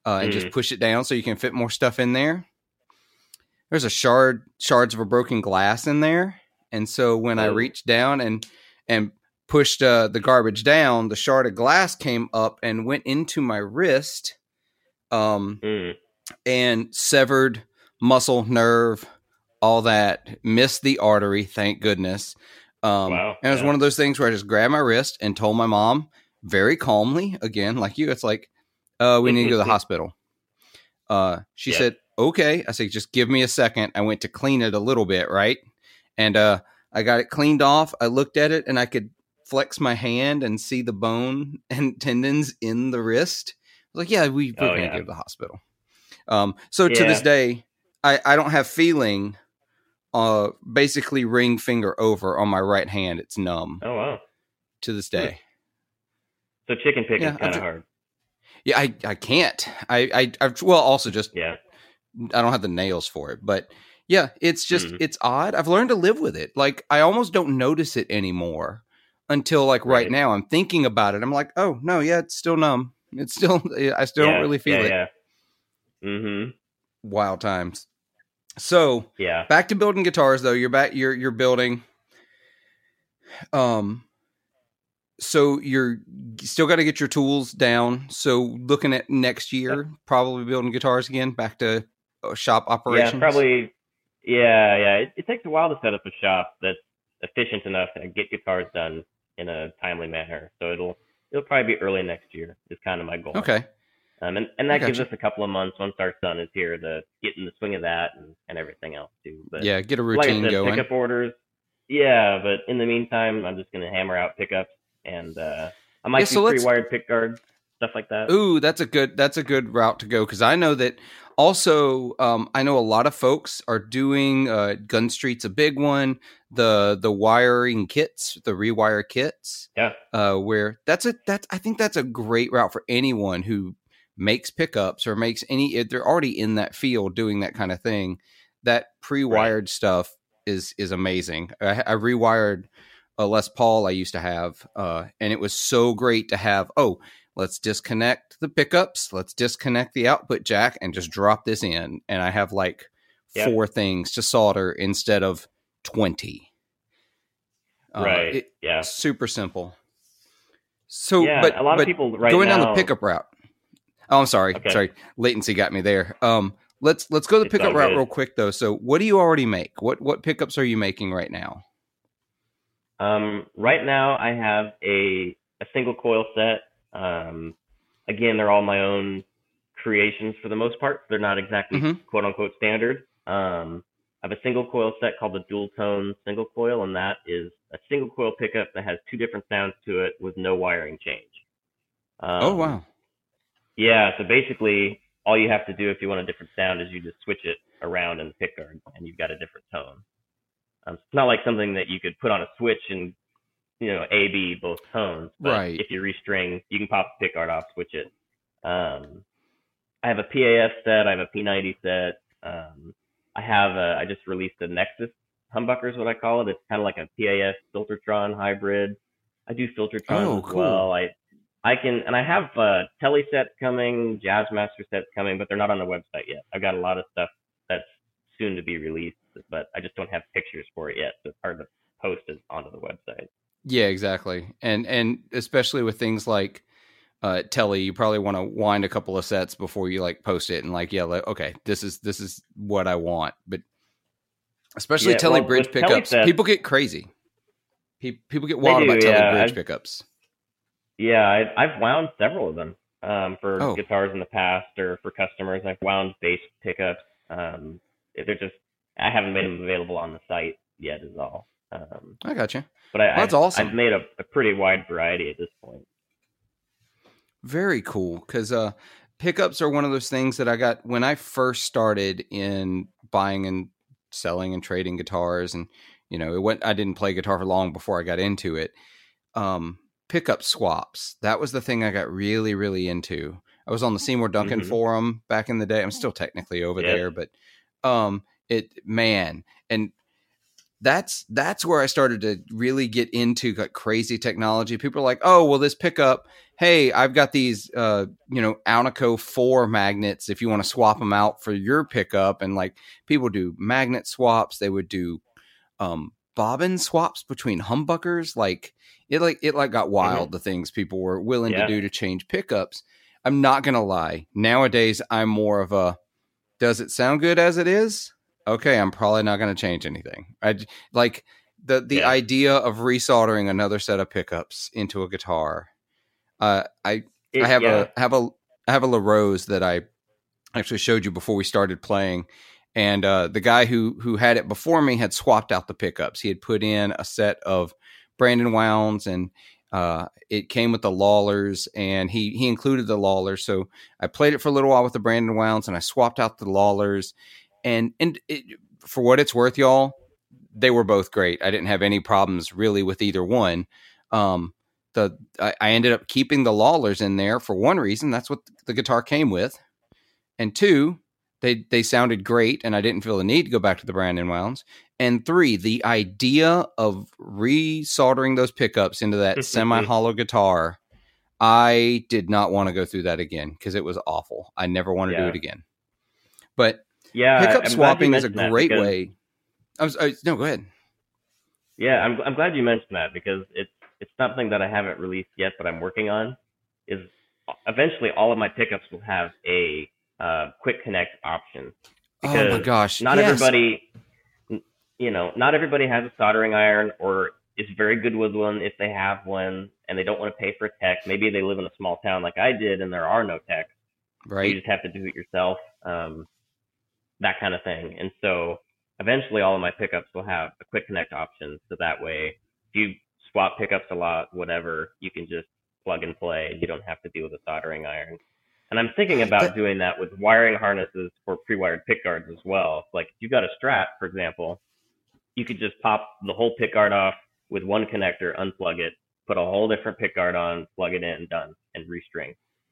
uh, and Mm. just push it down so you can fit more stuff in there. There's a shard shards of a broken glass in there, and so when I Oh. reached down and and pushed uh, the garbage down, the shard of glass came up and went into my wrist, um, Mm. and severed muscle, nerve, all that. Missed the artery, thank goodness. Um, Wow, and it was yeah. one of those things where I just grabbed my wrist and told my mom very calmly, again, like you, it's like, uh, we need to go to the hospital. Uh, she Yeah. said, okay. I said, just give me a second. I went to clean it a little bit, right? And uh, I got it cleaned off. I looked at it and I could flex my hand and see the bone and tendons in the wrist. I was like, yeah, we, we're Oh, going to yeah. go to the hospital. Um, so to Yeah. this day, I, I don't have feeling, uh, basically ring finger over on my right hand. It's numb Oh, wow. to this day. So chicken picking Yeah, is kind I've- of hard. Yeah, I, I can't. I, I, I've, well, also just, Yeah. I don't have the nails for it, but yeah, it's just, Mhm. it's odd. I've learned to live with it. Like, I almost don't notice it anymore until like right, Right. now I'm thinking about it. I'm like, oh no, yeah, it's still numb. It's still, I still yeah. don't really feel yeah, it. Yeah. Mm-hmm. Wild times. So Yeah. back to building guitars though. You're back, you're, you're building, um, so you're still got to get your tools down. So looking at next year, probably building guitars again, back to uh, shop operations. Yeah, probably. Yeah, yeah. It, it takes a while to set up a shop that's efficient enough to get guitars done in a timely manner. So it'll it'll probably be early next year. Is kind of my goal. Okay. Um, and and I that gives gotcha. us a couple of months once our son is here to get in the swing of that and, and everything else too. But Yeah, get a like I routine said, going. pickup orders. Yeah, but in the meantime, I'm just gonna hammer out pickups and uh, I might Yeah, do so let's- pre-wired pick guards, stuff like that. Ooh, that's a good that's a good route to go because I know that also um, I know a lot of folks are doing uh, Gun Street's a big one. The the wiring kits, the rewire kits, Yeah. uh, where that's a that's I think that's a great route for anyone who makes pickups or makes any. If they're already in that field doing that kind of thing. That pre-wired stuff is is amazing. I, I rewired a Les Paul I used to have, uh, and it was so great to have. Oh, let's disconnect the pickups, let's disconnect the output jack, and just drop this in, and I have like Yeah. four things to solder instead of twenty. Uh, Right. it- yeah. super simple. So, Yeah, but a lot of but people right going now. down the pickup route. Oh, I'm sorry. Okay. Sorry, latency got me there. Um, let's let's go the It's pickup all route good. real quick though. So, what do you already make? What what pickups are you making right now? Um, right now, I have a a single coil set. Um, again, they're all my own creations for the most part. They're not exactly Mhm. quote unquote standard. Um, I have a single coil set called the dual tone single coil, and that is a single coil pickup that has two different sounds to it with no wiring change. Um, Oh wow. Yeah, so basically, all you have to do if you want a different sound is you just switch it around in the pick guard, and you've got a different tone. Um, it's not like something that you could put on a switch and, you know, A, B, both tones. But Right. if you restring, you can pop the pick guard off, switch it. Um, I have a P A S set. I have a P ninety set. Um, I have a, I just released a Nexus humbucker is what I call it. It's kind of like a P A S Filtertron hybrid. I do Filtertrons Oh, as cool. well. I I can, and I have uh, Tele sets coming, Jazzmaster sets coming, but they're not on the website yet. I've got a lot of stuff that's soon to be released, but I just don't have pictures for it yet, so it's hard to post it onto the website. Yeah, exactly. And and especially with things like uh, Telly, you probably want to wind a couple of sets before you like post it and like, yeah, like, okay, this is this is what I want. But especially Yeah, Telly well, bridge with Tele pickups, sets- people get crazy. Pe- People get They wild do, about Telly yeah. bridge I've- pickups. Yeah, I, I've wound several of them um, for Oh. guitars in the past or for customers. I've wound bass pickups. Um, they're just, I haven't made them available on the site yet, is all. Um, I got you. but I, Well, that's I've, awesome. I've made a, a pretty wide variety at this point. Very cool. Because uh, pickups are one of those things that I got when I first started in buying and selling and trading guitars. And, you know, it went, I didn't play guitar for long before I got into it. Um, pickup swaps. That was the thing I got really, really into. I was on the Seymour Duncan Mhm. forum back in the day. I'm still technically over Yeah. there, but um, it, man. And that's that's where I started to really get into like crazy technology. People are like, oh, well, this pickup, hey, I've got these, uh, you know, Alnico four magnets if you want to swap them out for your pickup. And like people do magnet swaps. They would do um, bobbin swaps between humbuckers. Like it like it like got wild, mm-hmm. the things people were willing yeah. to do to change pickups. I'm not going to lie. Nowadays, I'm more of a, does it sound good as it is? Okay, I'm probably not going to change anything. I like the the yeah. idea of resoldering another set of pickups into a guitar. Uh, I it, I have yeah. a have a I have a LaRose that I actually showed you before we started playing, and uh, the guy who who had it before me had swapped out the pickups. He had put in a set of Brandon Wounds, and uh, it came with the Lawlers, and he he included the Lawlers. So I played it for a little while with the Brandon Wounds, and I swapped out the Lawlers. And and it, for what it's worth, y'all, they were both great. I didn't have any problems really with either one. Um, the I, I ended up keeping the Lawlers in there for one reason. That's what the guitar came with. And two, they they sounded great, and I didn't feel the need to go back to the Brandon Wounds. And three, the idea of re-soldering those pickups into that semi-hollow guitar, I did not want to go through that again because it was awful. I never want to yeah. do it again. But yeah, pickup I'm swapping is a great because, way. I was, I, no, go ahead. Yeah, I'm I'm glad you mentioned that because it's it's something that I haven't released yet, but I'm working on. Is eventually all of my pickups will have a uh, quick connect option. Oh my gosh! Not yes. everybody, you know, not everybody has a soldering iron or is very good with one if they have one, and they don't want to pay for a tech. Maybe they live in a small town like I did, and there are no techs. Right. You just have to do it yourself. Um, that kind of thing. And so eventually all of my pickups will have a quick connect option. So that way, if you swap pickups a lot, whatever, you can just plug and play. You don't have to deal with a soldering iron. And I'm thinking about but, doing that with wiring harnesses for pre-wired pick guards as well. Like if you got a Strat, for example, you could just pop the whole pick guard off with one connector, unplug it, put a whole different pick guard on, plug it in, done, and restring.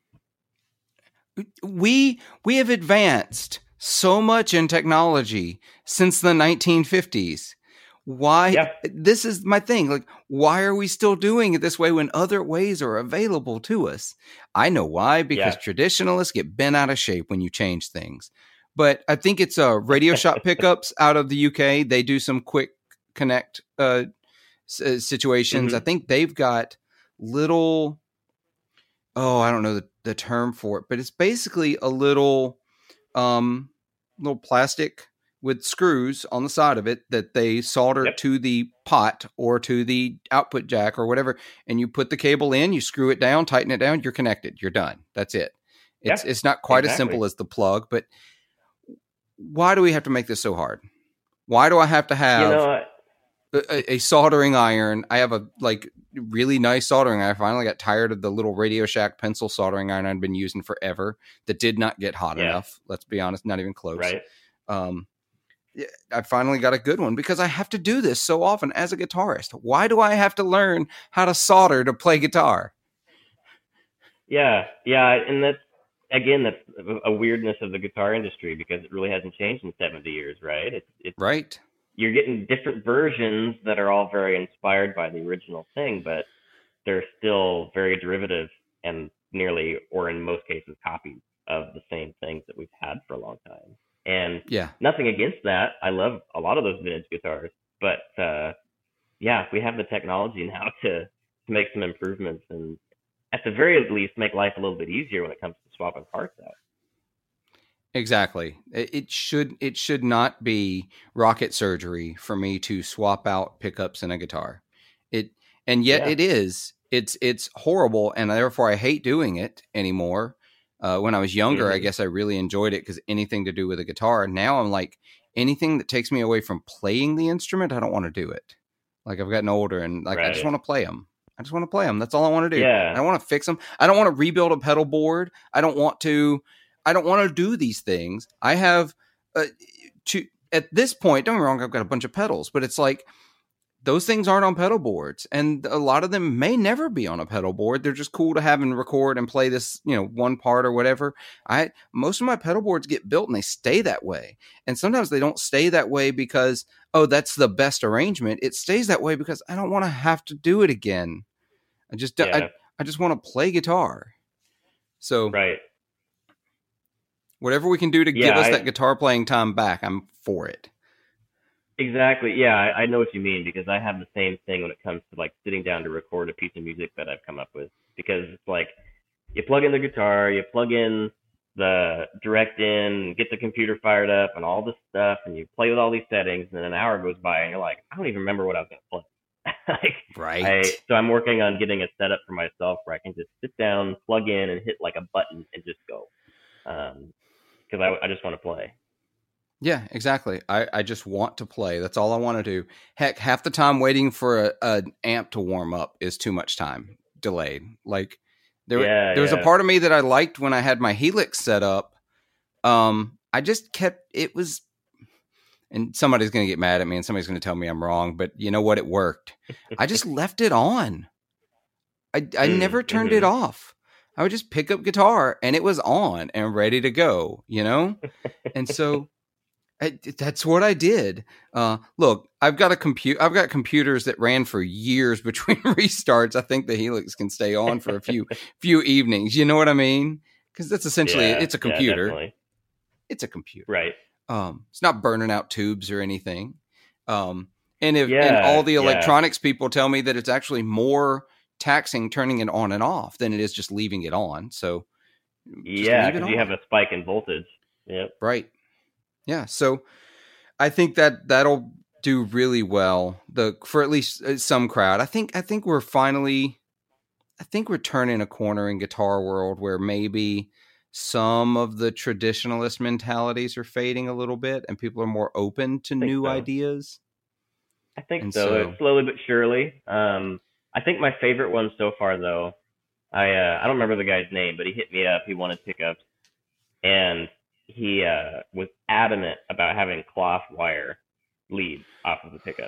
We we have advanced so much in technology since the nineteen fifties. Why? Yeah. This is my thing. Like, why are we still doing it this way when other ways are available to us? I know why, because yeah. traditionalists get bent out of shape when you change things. But I think it's uh, Radio Shop pickups out of the U K. They do some quick connect uh, s- situations. Mm-hmm. I think they've got little, oh, I don't know the, the term for it, but it's basically a little... Um, little plastic with screws on the side of it that they solder yep. to the pot or to the output jack or whatever. And you put the cable in, you screw it down, tighten it down, you're connected. You're done. That's it. It's, yep. it's not quite exactly. as simple as the plug, but why do we have to make this so hard? Why do I have to have you know, a, a soldering iron? I have a like really nice soldering iron. I finally got tired of the little Radio Shack pencil soldering iron I'd been using forever that did not get hot yeah. enough. Let's be honest, not even close. Right. Um, I finally got a good one because I have to do this so often as a guitarist. Why do I have to learn how to solder to play guitar? Yeah, yeah, and that's again that's a weirdness of the guitar industry because it really hasn't changed in seventy years, right? It's, it's right. You're getting different versions that are all very inspired by the original thing, but they're still very derivative and nearly, or in most cases, copies of the same things that we've had for a long time. And yeah, nothing against that. I love a lot of those vintage guitars, but uh, yeah, we have the technology now to, to make some improvements and at the very least make life a little bit easier when it comes to swapping parts out. Exactly. It should it should not be rocket surgery for me to swap out pickups in a guitar. It and yet yeah. it is. It's it's horrible, and therefore I hate doing it anymore. Uh, when I was younger, mm-hmm. I guess I really enjoyed it because anything to do with a guitar. Now I'm like anything that takes me away from playing the instrument, I don't want to do it. Like I've gotten older, and like right. I just want to play them. I just want to play them. That's all I want to do. Yeah. I don't want to fix them. I don't want to rebuild a pedal board. I don't want to. I don't want to do these things. I have uh, to at this point. Don't get me wrong. I've got a bunch of pedals, but it's like those things aren't on pedal boards, and a lot of them may never be on a pedal board. They're just cool to have and record and play this, you know, one part or whatever. I most of my pedal boards get built and they stay that way. And sometimes they don't stay that way because, oh, that's the best arrangement. It stays that way because I don't want to have to do it again. I just Yeah. I, I just want to play guitar. So Right. whatever we can do to Yeah, give us I- that guitar playing time back, I'm for it. Exactly. Yeah, I, I know what you mean, because I have the same thing when it comes to like sitting down to record a piece of music that I've come up with. Because it's like you plug in the guitar, you plug in the direct in, get the computer fired up and all this stuff, and you play with all these settings, and then an hour goes by and you're like, I don't even remember what I was gonna play. like Right. I so I'm working on getting a setup for myself where I can just sit down, plug in, and hit like a button and just go. Um, because I I just want to play. Yeah, exactly. I, I just want to play. That's all I want to do. Heck, half the time waiting for a, an amp to warm up is too much time delayed. Like there, Yeah, there was yeah. a part of me that I liked when I had my Helix set up. Um, I just kept, it was, and somebody's going to get mad at me and somebody's going to tell me I'm wrong, but you know what? It worked. I just left it on. I, I Mm, never turned mhm. it off. I would just pick up guitar and it was on and ready to go, you know? And so I, that's what I did. Uh, look, I've got a compute. I've got computers that ran for years between restarts. I think the Helix can stay on for a few few evenings. You know what I mean? Because that's essentially Yeah, it's a yeah, computer. definitely. It's a computer. Right. Um, it's not burning out tubes or anything. Um, and if and Yeah, all the yeah. electronics people tell me that it's actually more taxing turning it on and off than it is just leaving it on. So just Yeah, leave it because you on. have a spike in voltage. Yep. Right. Yeah. So I think that that'll do really well. The for at least uh, some crowd. I think I think we're finally I think we're turning a corner in guitar world where maybe some of the traditionalist mentalities are fading a little bit and people are more open to think new so. ideas. I think And so. so- It's slowly but surely. Um, I think my favorite one so far, though, I uh, I don't remember the guy's name, but he hit me up. He wanted pickups, and he uh, was adamant about having cloth wire leads off of the pickup.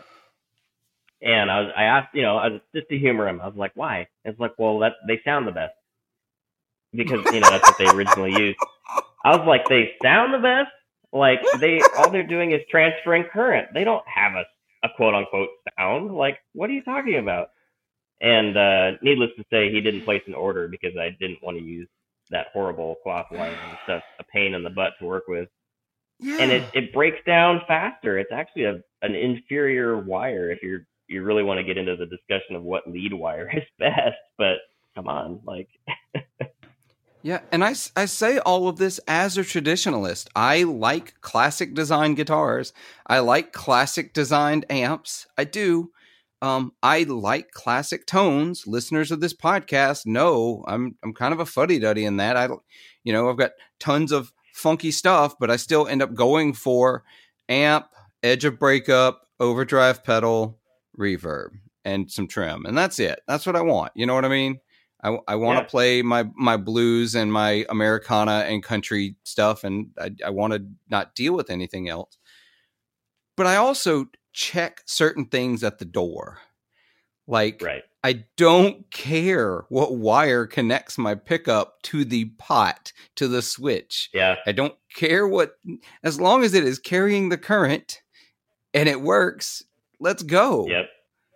And I was, I asked, you know, I was, just to humor him. I was like, "Why?" It's like, "Well, that they sound the best because you know that's what they originally used." I was like, "They sound the best? Like they all they're doing is transferring current. They don't have a a quote unquote sound. Like, what are you talking about?" And uh, needless to say, he didn't place an order because I didn't want to use that horrible cloth wire and stuff, a pain in the butt to work with. Yeah. And it, it breaks down faster. It's actually a an inferior wire if you're you really want to get into the discussion of what lead wire is best. But come on, like Yeah, and I, s- I say all of this as a traditionalist. I like classic design guitars. I like classic designed amps. I do. Um, I like classic tones. Listeners of this podcast know I'm I'm kind of a fuddy duddy in that. I, you know, I've got tons of funky stuff, but I still end up going for amp, edge of breakup, overdrive pedal, reverb, and some trim, and that's it. That's what I want. You know what I mean? I, I want to Yeah. play my, my blues and my Americana and country stuff, and I, I want to not deal with anything else. But I also check certain things at the door. Like, right. I don't care what wire connects my pickup to the pot, to the switch. Yeah. I don't care what, as long as it is carrying the current and it works, let's go. Yep.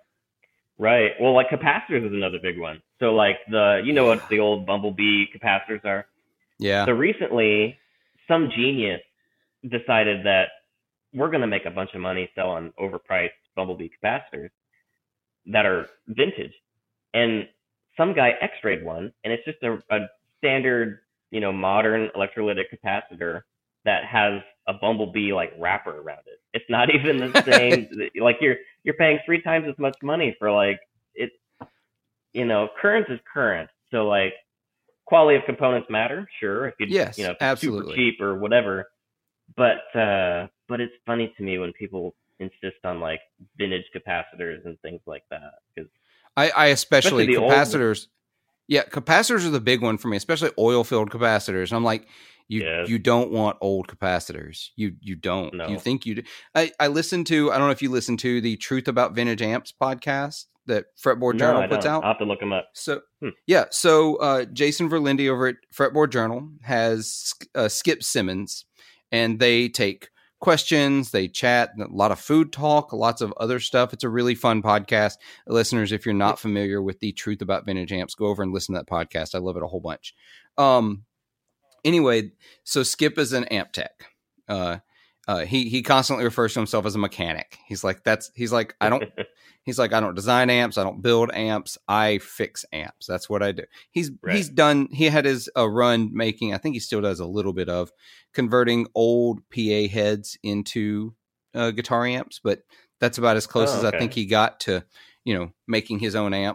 Right. Well, like capacitors is another big one. So like the you know what the old Bumblebee capacitors are? Yeah. So recently some genius decided that we're going to make a bunch of money selling overpriced Bumblebee capacitors that are vintage. And some guy x-rayed one, and it's just a, a standard, you know, modern electrolytic capacitor that has a Bumblebee like wrapper around it. It's not even the same. Like you're you're paying three times as much money for like it. You know, current is current. So like quality of components matter, sure. If you Yes, you know if it's absolutely. super cheap or whatever. But uh, but it's funny to me when people insist on like vintage capacitors and things like that because I, I especially, Especially the old- capacitors. Yeah, capacitors are the big one for me, especially oil filled capacitors. I'm like, You Yes. you don't want old capacitors. You you don't. No. You think you do. I, I listened to, I don't know if you listened to the Truth About Vintage Amps podcast that Fretboard No, Journal I puts don't. out. I'll have to look them up. So Hmm. yeah, so uh, Jason Verlinde over at Fretboard Journal has uh, Skip Simmons, and they take questions, they chat, a lot of food talk, lots of other stuff. It's a really fun podcast. Listeners, if you're not familiar with the Truth About Vintage Amps, go over and listen to that podcast. I love it a whole bunch. Um, anyway, so Skip is an amp tech. Uh, uh, he he constantly refers to himself as a mechanic. He's like that's he's like I don't. He's like, I don't design amps. I don't build amps. I fix amps. That's what I do. He's Right. he's done. He had his uh, run making. I think he still does a little bit of converting old P A heads into uh, guitar amps, but that's about as close Oh, as okay. I think he got to, you know, making his own amp.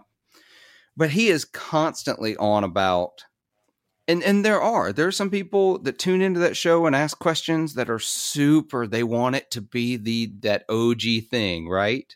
But he is constantly on about, and and there are there are some people that tune into that show and ask questions that are super. They want it to be the that O G thing, right?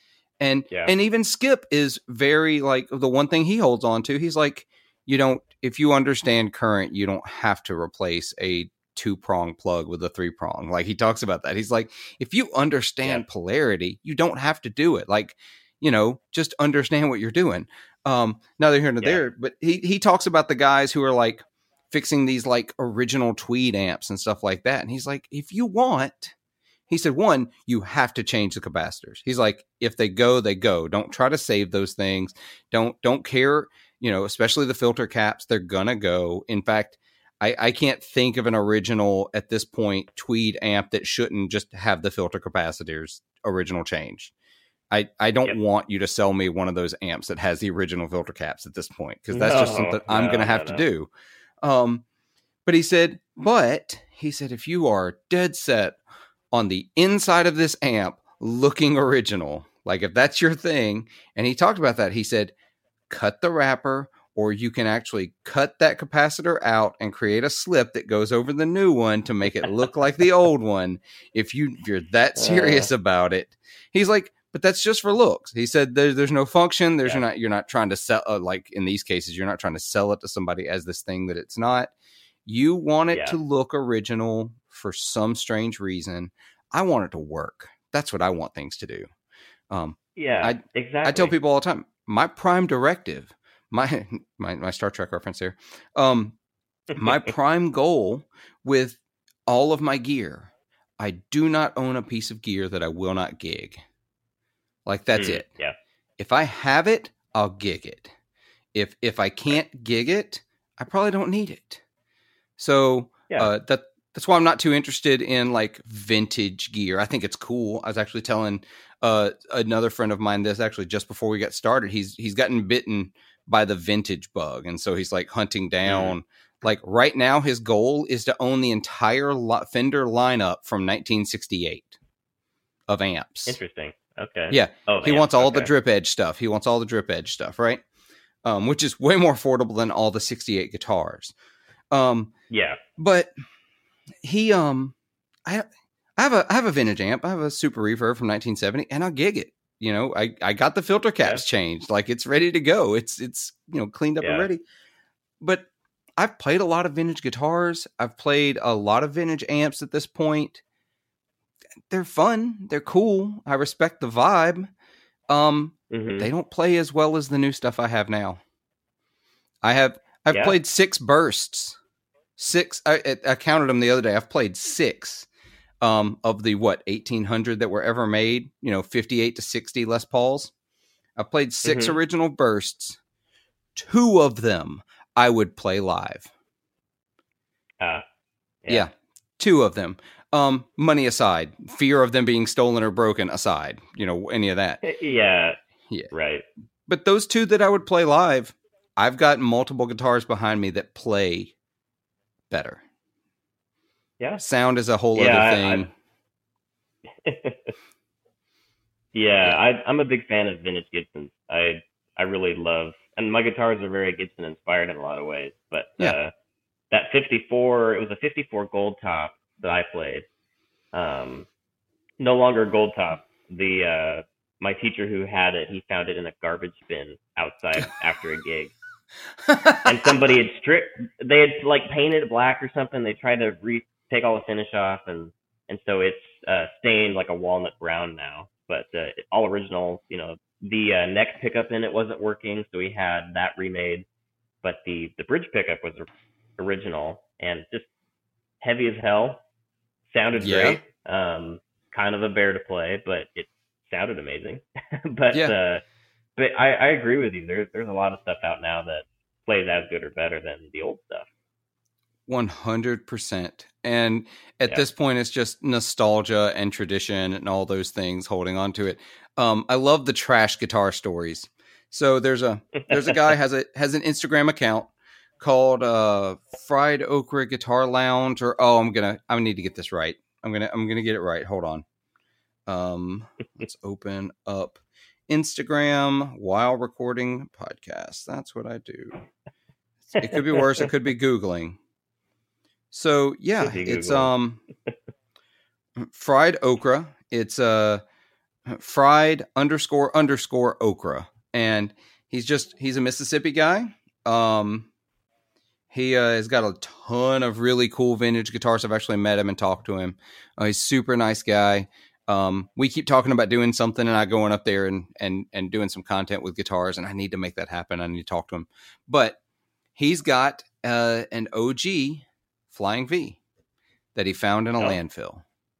And Yeah. and even Skip is very like the one thing he holds on to. He's like, you don't if you understand current, you don't have to replace a two prong plug with a three prong. Like he talks about that. He's like, if you understand Yeah. polarity, you don't have to do it. Like, you know, just understand what you're doing. Um, neither here nor Yeah. there. But he he talks about the guys who are like fixing these like original Tweed amps and stuff like that. And he's like, if you want. He said, one, you have to change the capacitors. He's like, if they go, they go. Don't try to save those things. Don't don't care, you know, especially the filter caps. They're going to go. In fact, I, I can't think of an original at this point Tweed amp that shouldn't just have the filter capacitors original change. I, I don't Yep. want you to sell me one of those amps that has the original filter caps at this point, because that's just No, something I'm no, going to have no, to no. do. Um, but he said, but he said, if you are dead set on the inside of this amp looking original, like if that's your thing, and he talked about that, he said, cut the wrapper, or you can actually cut that capacitor out and create a slip that goes over the new one to make it look like the old one. If you if you're that serious Uh. about it, he's like, but that's just for looks. He said, there, there's no function. There's Yeah. not you're not trying to sell uh, like in these cases, you're not trying to sell it to somebody as this thing that it's not. You want it Yeah. to look original for some strange reason. I want it to work. That's what I want things to do. Um, Yeah, I- exactly. I tell people all the time, my prime directive, my my, my Star Trek reference here, um, my prime goal with all of my gear, I do not own a piece of gear that I will not gig. Like that's Mm, it. Yeah. If I have it, I'll gig it. If if I can't gig it, I probably don't need it. So Yeah. uh, that that's why I'm not too interested in like vintage gear. I think it's cool. I was actually telling uh, another friend of mine this actually just before we got started. He's he's gotten bitten by the vintage bug, and so he's like hunting down. Like right now, his goal is to own the entire lo- Fender lineup from nineteen sixty-eight of amps. Interesting. Okay. Yeah, Oh, he man. wants all the Okay. drip edge stuff. He wants all the drip edge stuff, right? Um, which is way more affordable than all the sixty-eight guitars. Um, Yeah. but he, um, I, I have a, I have a vintage amp. I have a Super Reverb from nineteen seventy, and I'll gig it. You know, I, I got the filter caps changed. Like it's ready to go. It's, it's, you know, cleaned up and Yeah. ready. But I've played a lot of vintage guitars. I've played a lot of vintage amps at this point. They're fun. They're cool. I respect the vibe. Um, Mhm. they don't play as well as the new stuff I have now. I have I've Yeah. played six bursts. Six I, I counted them the other day. I've played six um, of the what eighteen hundred that were ever made, you know, fifty-eight to sixty Les Pauls. I played six Mhm. original bursts. Two of them I would play live. Uh, Yeah. Two of them. Um, money aside, fear of them being stolen or broken aside, you know, any of that. Yeah. Yeah. Right. But those two that I would play live, I've got multiple guitars behind me that play better. Yeah. Sound is a whole Yeah, I- other thing. Yeah, I, I'm a big fan of vintage Gibsons. I I really love, and my guitars are very Gibson inspired in a lot of ways. But Yeah. uh, that fifty-four, it was a fifty-four Gold Top that I played. Um, no longer Gold Top. The uh, my teacher who had it, he found it in a garbage bin outside after a gig. and somebody had stripped, they had like painted it black or something. They tried to re take all the finish off, and and so it's uh, stained like a walnut brown now. But uh, all original, you know, the uh, neck pickup in it wasn't working, so we had that remade. But the the bridge pickup was original and just heavy as hell. Sounded Yeah. great. Um, kind of a bear to play, but it sounded amazing. but Yeah. uh, but I, I agree with you. There's there's a lot of stuff out now that plays as good or better than the old stuff. one hundred percent. And at Yeah. this point, it's just nostalgia and tradition and all those things holding on to it. Um, I love the trash guitar stories. So there's a there's a guy has a has an Instagram account called uh, Fried Okra Guitar Lounge. Or oh, I'm gonna I need to get this right. I'm gonna I'm gonna get it right. Hold on. Um, let's open up Instagram while recording podcast. That's what I do. It could be worse. It could be Googling. So yeah, it's um fried okra. It's uh fried underscore underscore okra, and he's just he's a Mississippi guy. Um, he uh, has got a ton of really cool vintage guitars. I've actually met him and talked to him. Uh, he's a super nice guy. Um, we keep talking about doing something, and I going up there and and and doing some content with guitars, and I need to make that happen. I need to talk to him, but he's got uh, an O G Flying V that he found in a Oh. landfill.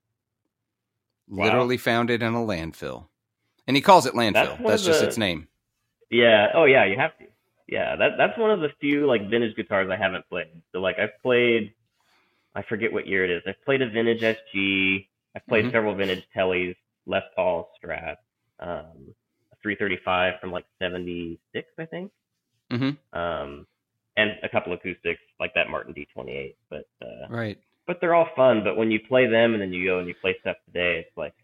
Wow. Literally found it in a landfill. And he calls it landfill. That's That's, one of just the- its name. Yeah. Oh, yeah. You have to. Yeah. That that's one of the few like vintage guitars I haven't played. So like I've played, I forget what year it is. I've played a vintage S G. I've played Mhm. several vintage Tellys, Les Paul, Strat, um, a three thirty-five from like seventy-six, I think. Mm-hmm. Um, and a couple acoustics like that Martin D twenty-eight. But uh, Right. but they're all fun. But when you play them and then you go and you play stuff today, it's like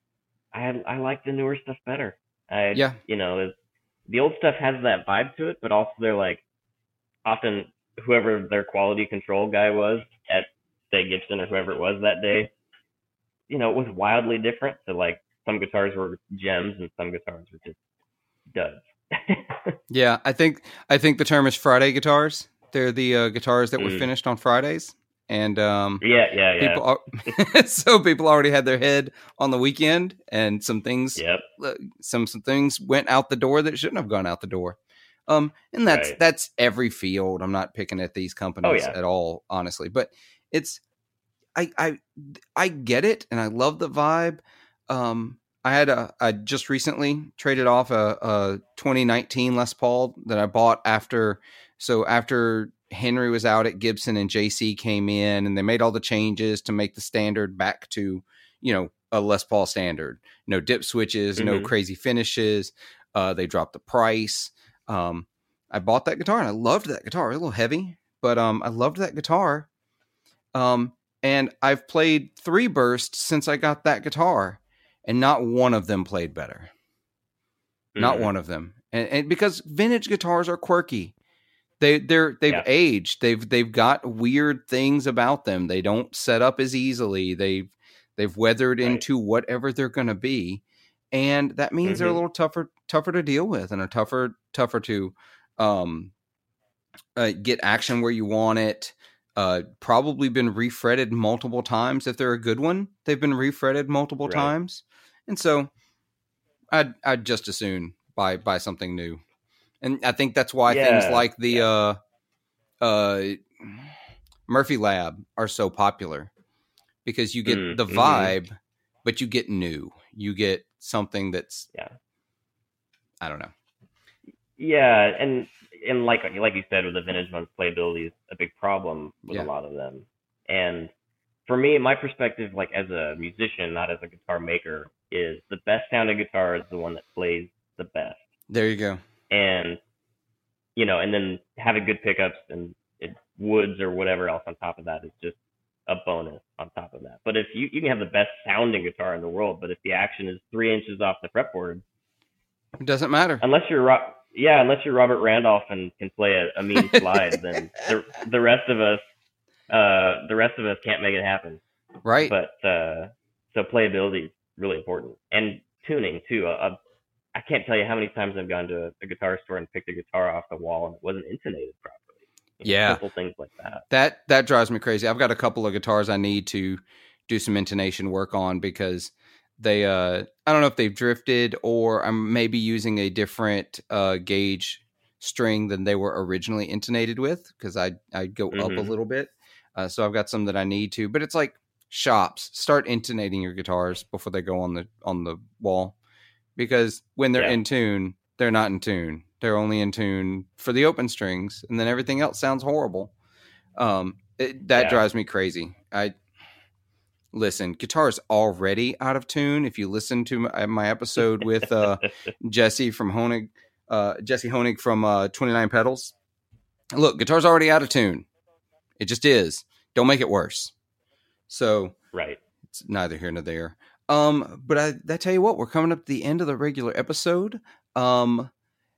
I I like the newer stuff better. I Yeah. you know it's, the old stuff has that vibe to it, but also they're like often whoever their quality control guy was at say Gibson or whoever it was that day, you know, it was wildly different. So like some guitars were gems and some guitars were just duds. Yeah. I think I think the term is Friday guitars. They're the uh, guitars that were Mm. finished on Fridays. And um, yeah, yeah, yeah. people are, so people already had their head on the weekend, and some things Yep. uh, some some things went out the door that shouldn't have gone out the door. Um, and that's Right. that's every field. I'm not picking at these companies Oh, yeah. at all, honestly. But it's I I I get it, and I love the vibe. Um, I had a I just recently traded off a, a twenty nineteen Les Paul that I bought after so after Henry was out at Gibson and J C came in, and they made all the changes to make the standard back to, you know, a Les Paul standard. No dip switches, no Mhm. crazy finishes. Uh, they dropped the price. Um, I bought that guitar and I loved that guitar. It was a little heavy, but um, I loved that guitar. Um, and I've played three bursts since I got that guitar, and not one of them played better. Not Mhm. one of them, and, and because vintage guitars are quirky. They they're they've Yeah. aged. They've they've got weird things about them. They don't set up as easily. They've they've weathered Right. into whatever they're going to be, and that means they're a Mhm. little tougher tougher to deal with, and are tougher tougher to um uh, get action where you want it. Uh, probably been refretted multiple times if they're a good one. They've been refretted multiple Right. times, and so I'd I'd just as soon buy buy something new. And I think that's why things Yeah, like the yeah. uh, uh, Murphy Lab are so popular, because you get Mm, the mhm. vibe, but you get new. You get something that's, Yeah. I don't know. Yeah, and and like like you said, with the vintage ones, playability is a big problem with Yeah. a lot of them. And for me, my perspective, like as a musician, not as a guitar maker, is the best sounding guitar is the one that plays the best. There you go. And you know, and then having good pickups and it, woods or whatever else on top of that is just a bonus on top of that. But if you you can have the best sounding guitar in the world, but if the action is three inches off the fretboard, It doesn't matter. unless you're Ro- yeah, unless you're Robert Randolph and can play a, a mean slide, then the the rest of us, uh, the rest of us can't make it happen. Right. But uh, so playability is really important, and tuning too. A, a I can't tell you how many times I've gone to a, a guitar store and picked a guitar off the wall and it wasn't intonated properly. You know, yeah. Simple things like that. That that drives me crazy. I've got a couple of guitars I need to do some intonation work on because they, uh, I don't know if they've drifted or I'm maybe using a different uh, gauge string than they were originally intonated with because I I go mm-hmm. up a little bit. Uh, so I've got some that I need to, but it's like shops start intonating your guitars before they go on the on the wall because when they're yeah. in tune, they're not in tune. They're only in tune for the open strings, and then everything else sounds horrible. Um, it, that yeah. drives me crazy. I listen, guitar is already out of tune. If you listen to my, my episode with uh, Jesse from Honig, uh, Jesse Honig from uh, twenty-nine Pedals, look, guitar's already out of tune. It just is. Don't make it worse. So right, it's neither here nor there. Um, but I, I tell you what, we're coming up to the end of the regular episode. Um.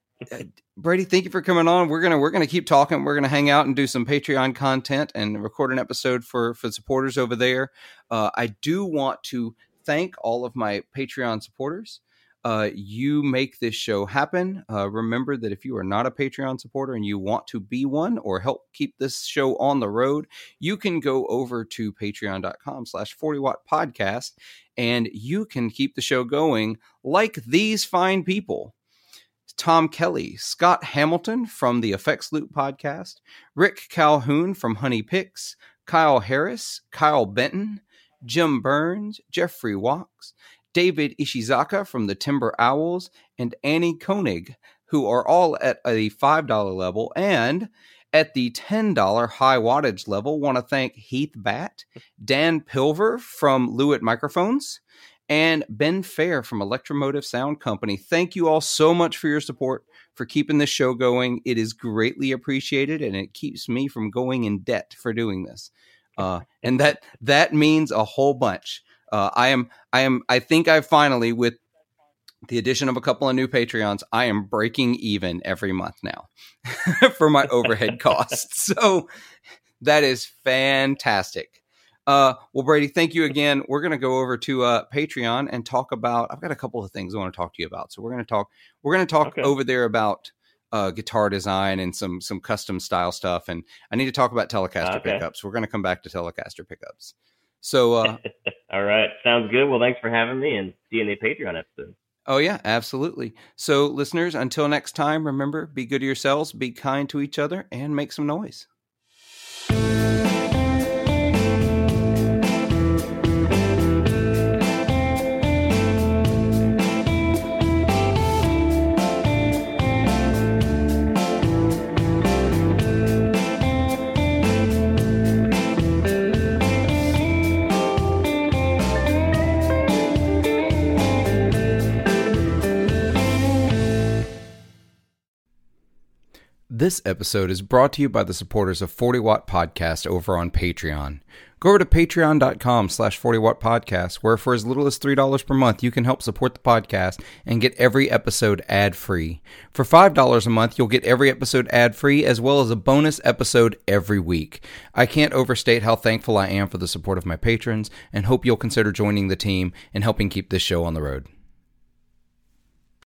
Brady, thank you for coming on. We're gonna we're gonna keep talking. We're gonna hang out and do some Patreon content and record an episode for for supporters over there. Uh, I do want to thank all of my Patreon supporters. Uh, you make this show happen. Uh, remember that if you are not a Patreon supporter and you want to be one or help keep this show on the road, you can go over to patreon.com slash 40 watt podcast and you can keep the show going like these fine people. Tom Kelly, Scott Hamilton from the Effects Loop podcast, Rick Calhoun from Honey Picks, Kyle Harris, Kyle Benton, Jim Burns, Jeffrey Walks, David Ishizaka from the Timber Owls, and Annie Koenig, who are all at a five dollars level. And at the ten dollars high wattage level, want to thank Heath Batt, Dan Pilver from Lewitt Microphones, and Ben Fair from Electromotive Sound Company. Thank you all so much for your support, for keeping this show going. It is greatly appreciated, and it keeps me from going in debt for doing this. Uh, and that that means a whole bunch. Uh, I am, I am, I think I finally, with the addition of a couple of new Patreons, I am breaking even every month now for my overhead costs. So that is fantastic. Uh, well, Brady, thank you again. We're going to go over to uh, Patreon and talk about, I've got a couple of things I want to talk to you about. So we're going to talk, we're going to talk okay. over there about uh, guitar design and some, some custom style stuff. And I need to talk about Telecaster okay. pickups. We're going to come back to Telecaster pickups. So, uh, all right. Sounds good. Well, thanks for having me and see you in the Patreon episode. Oh yeah, absolutely. So listeners, until next time, remember, be good to yourselves, be kind to each other, and make some noise. This episode is brought to you by the supporters of forty watt Podcast over on Patreon. Go over to patreon.com slash 40 watt podcast, where for as little as three dollars per month, you can help support the podcast and get every episode ad-free. For five dollars a month, you'll get every episode ad-free, as well as a bonus episode every week. I can't overstate how thankful I am for the support of my patrons, and hope you'll consider joining the team and helping keep this show on the road.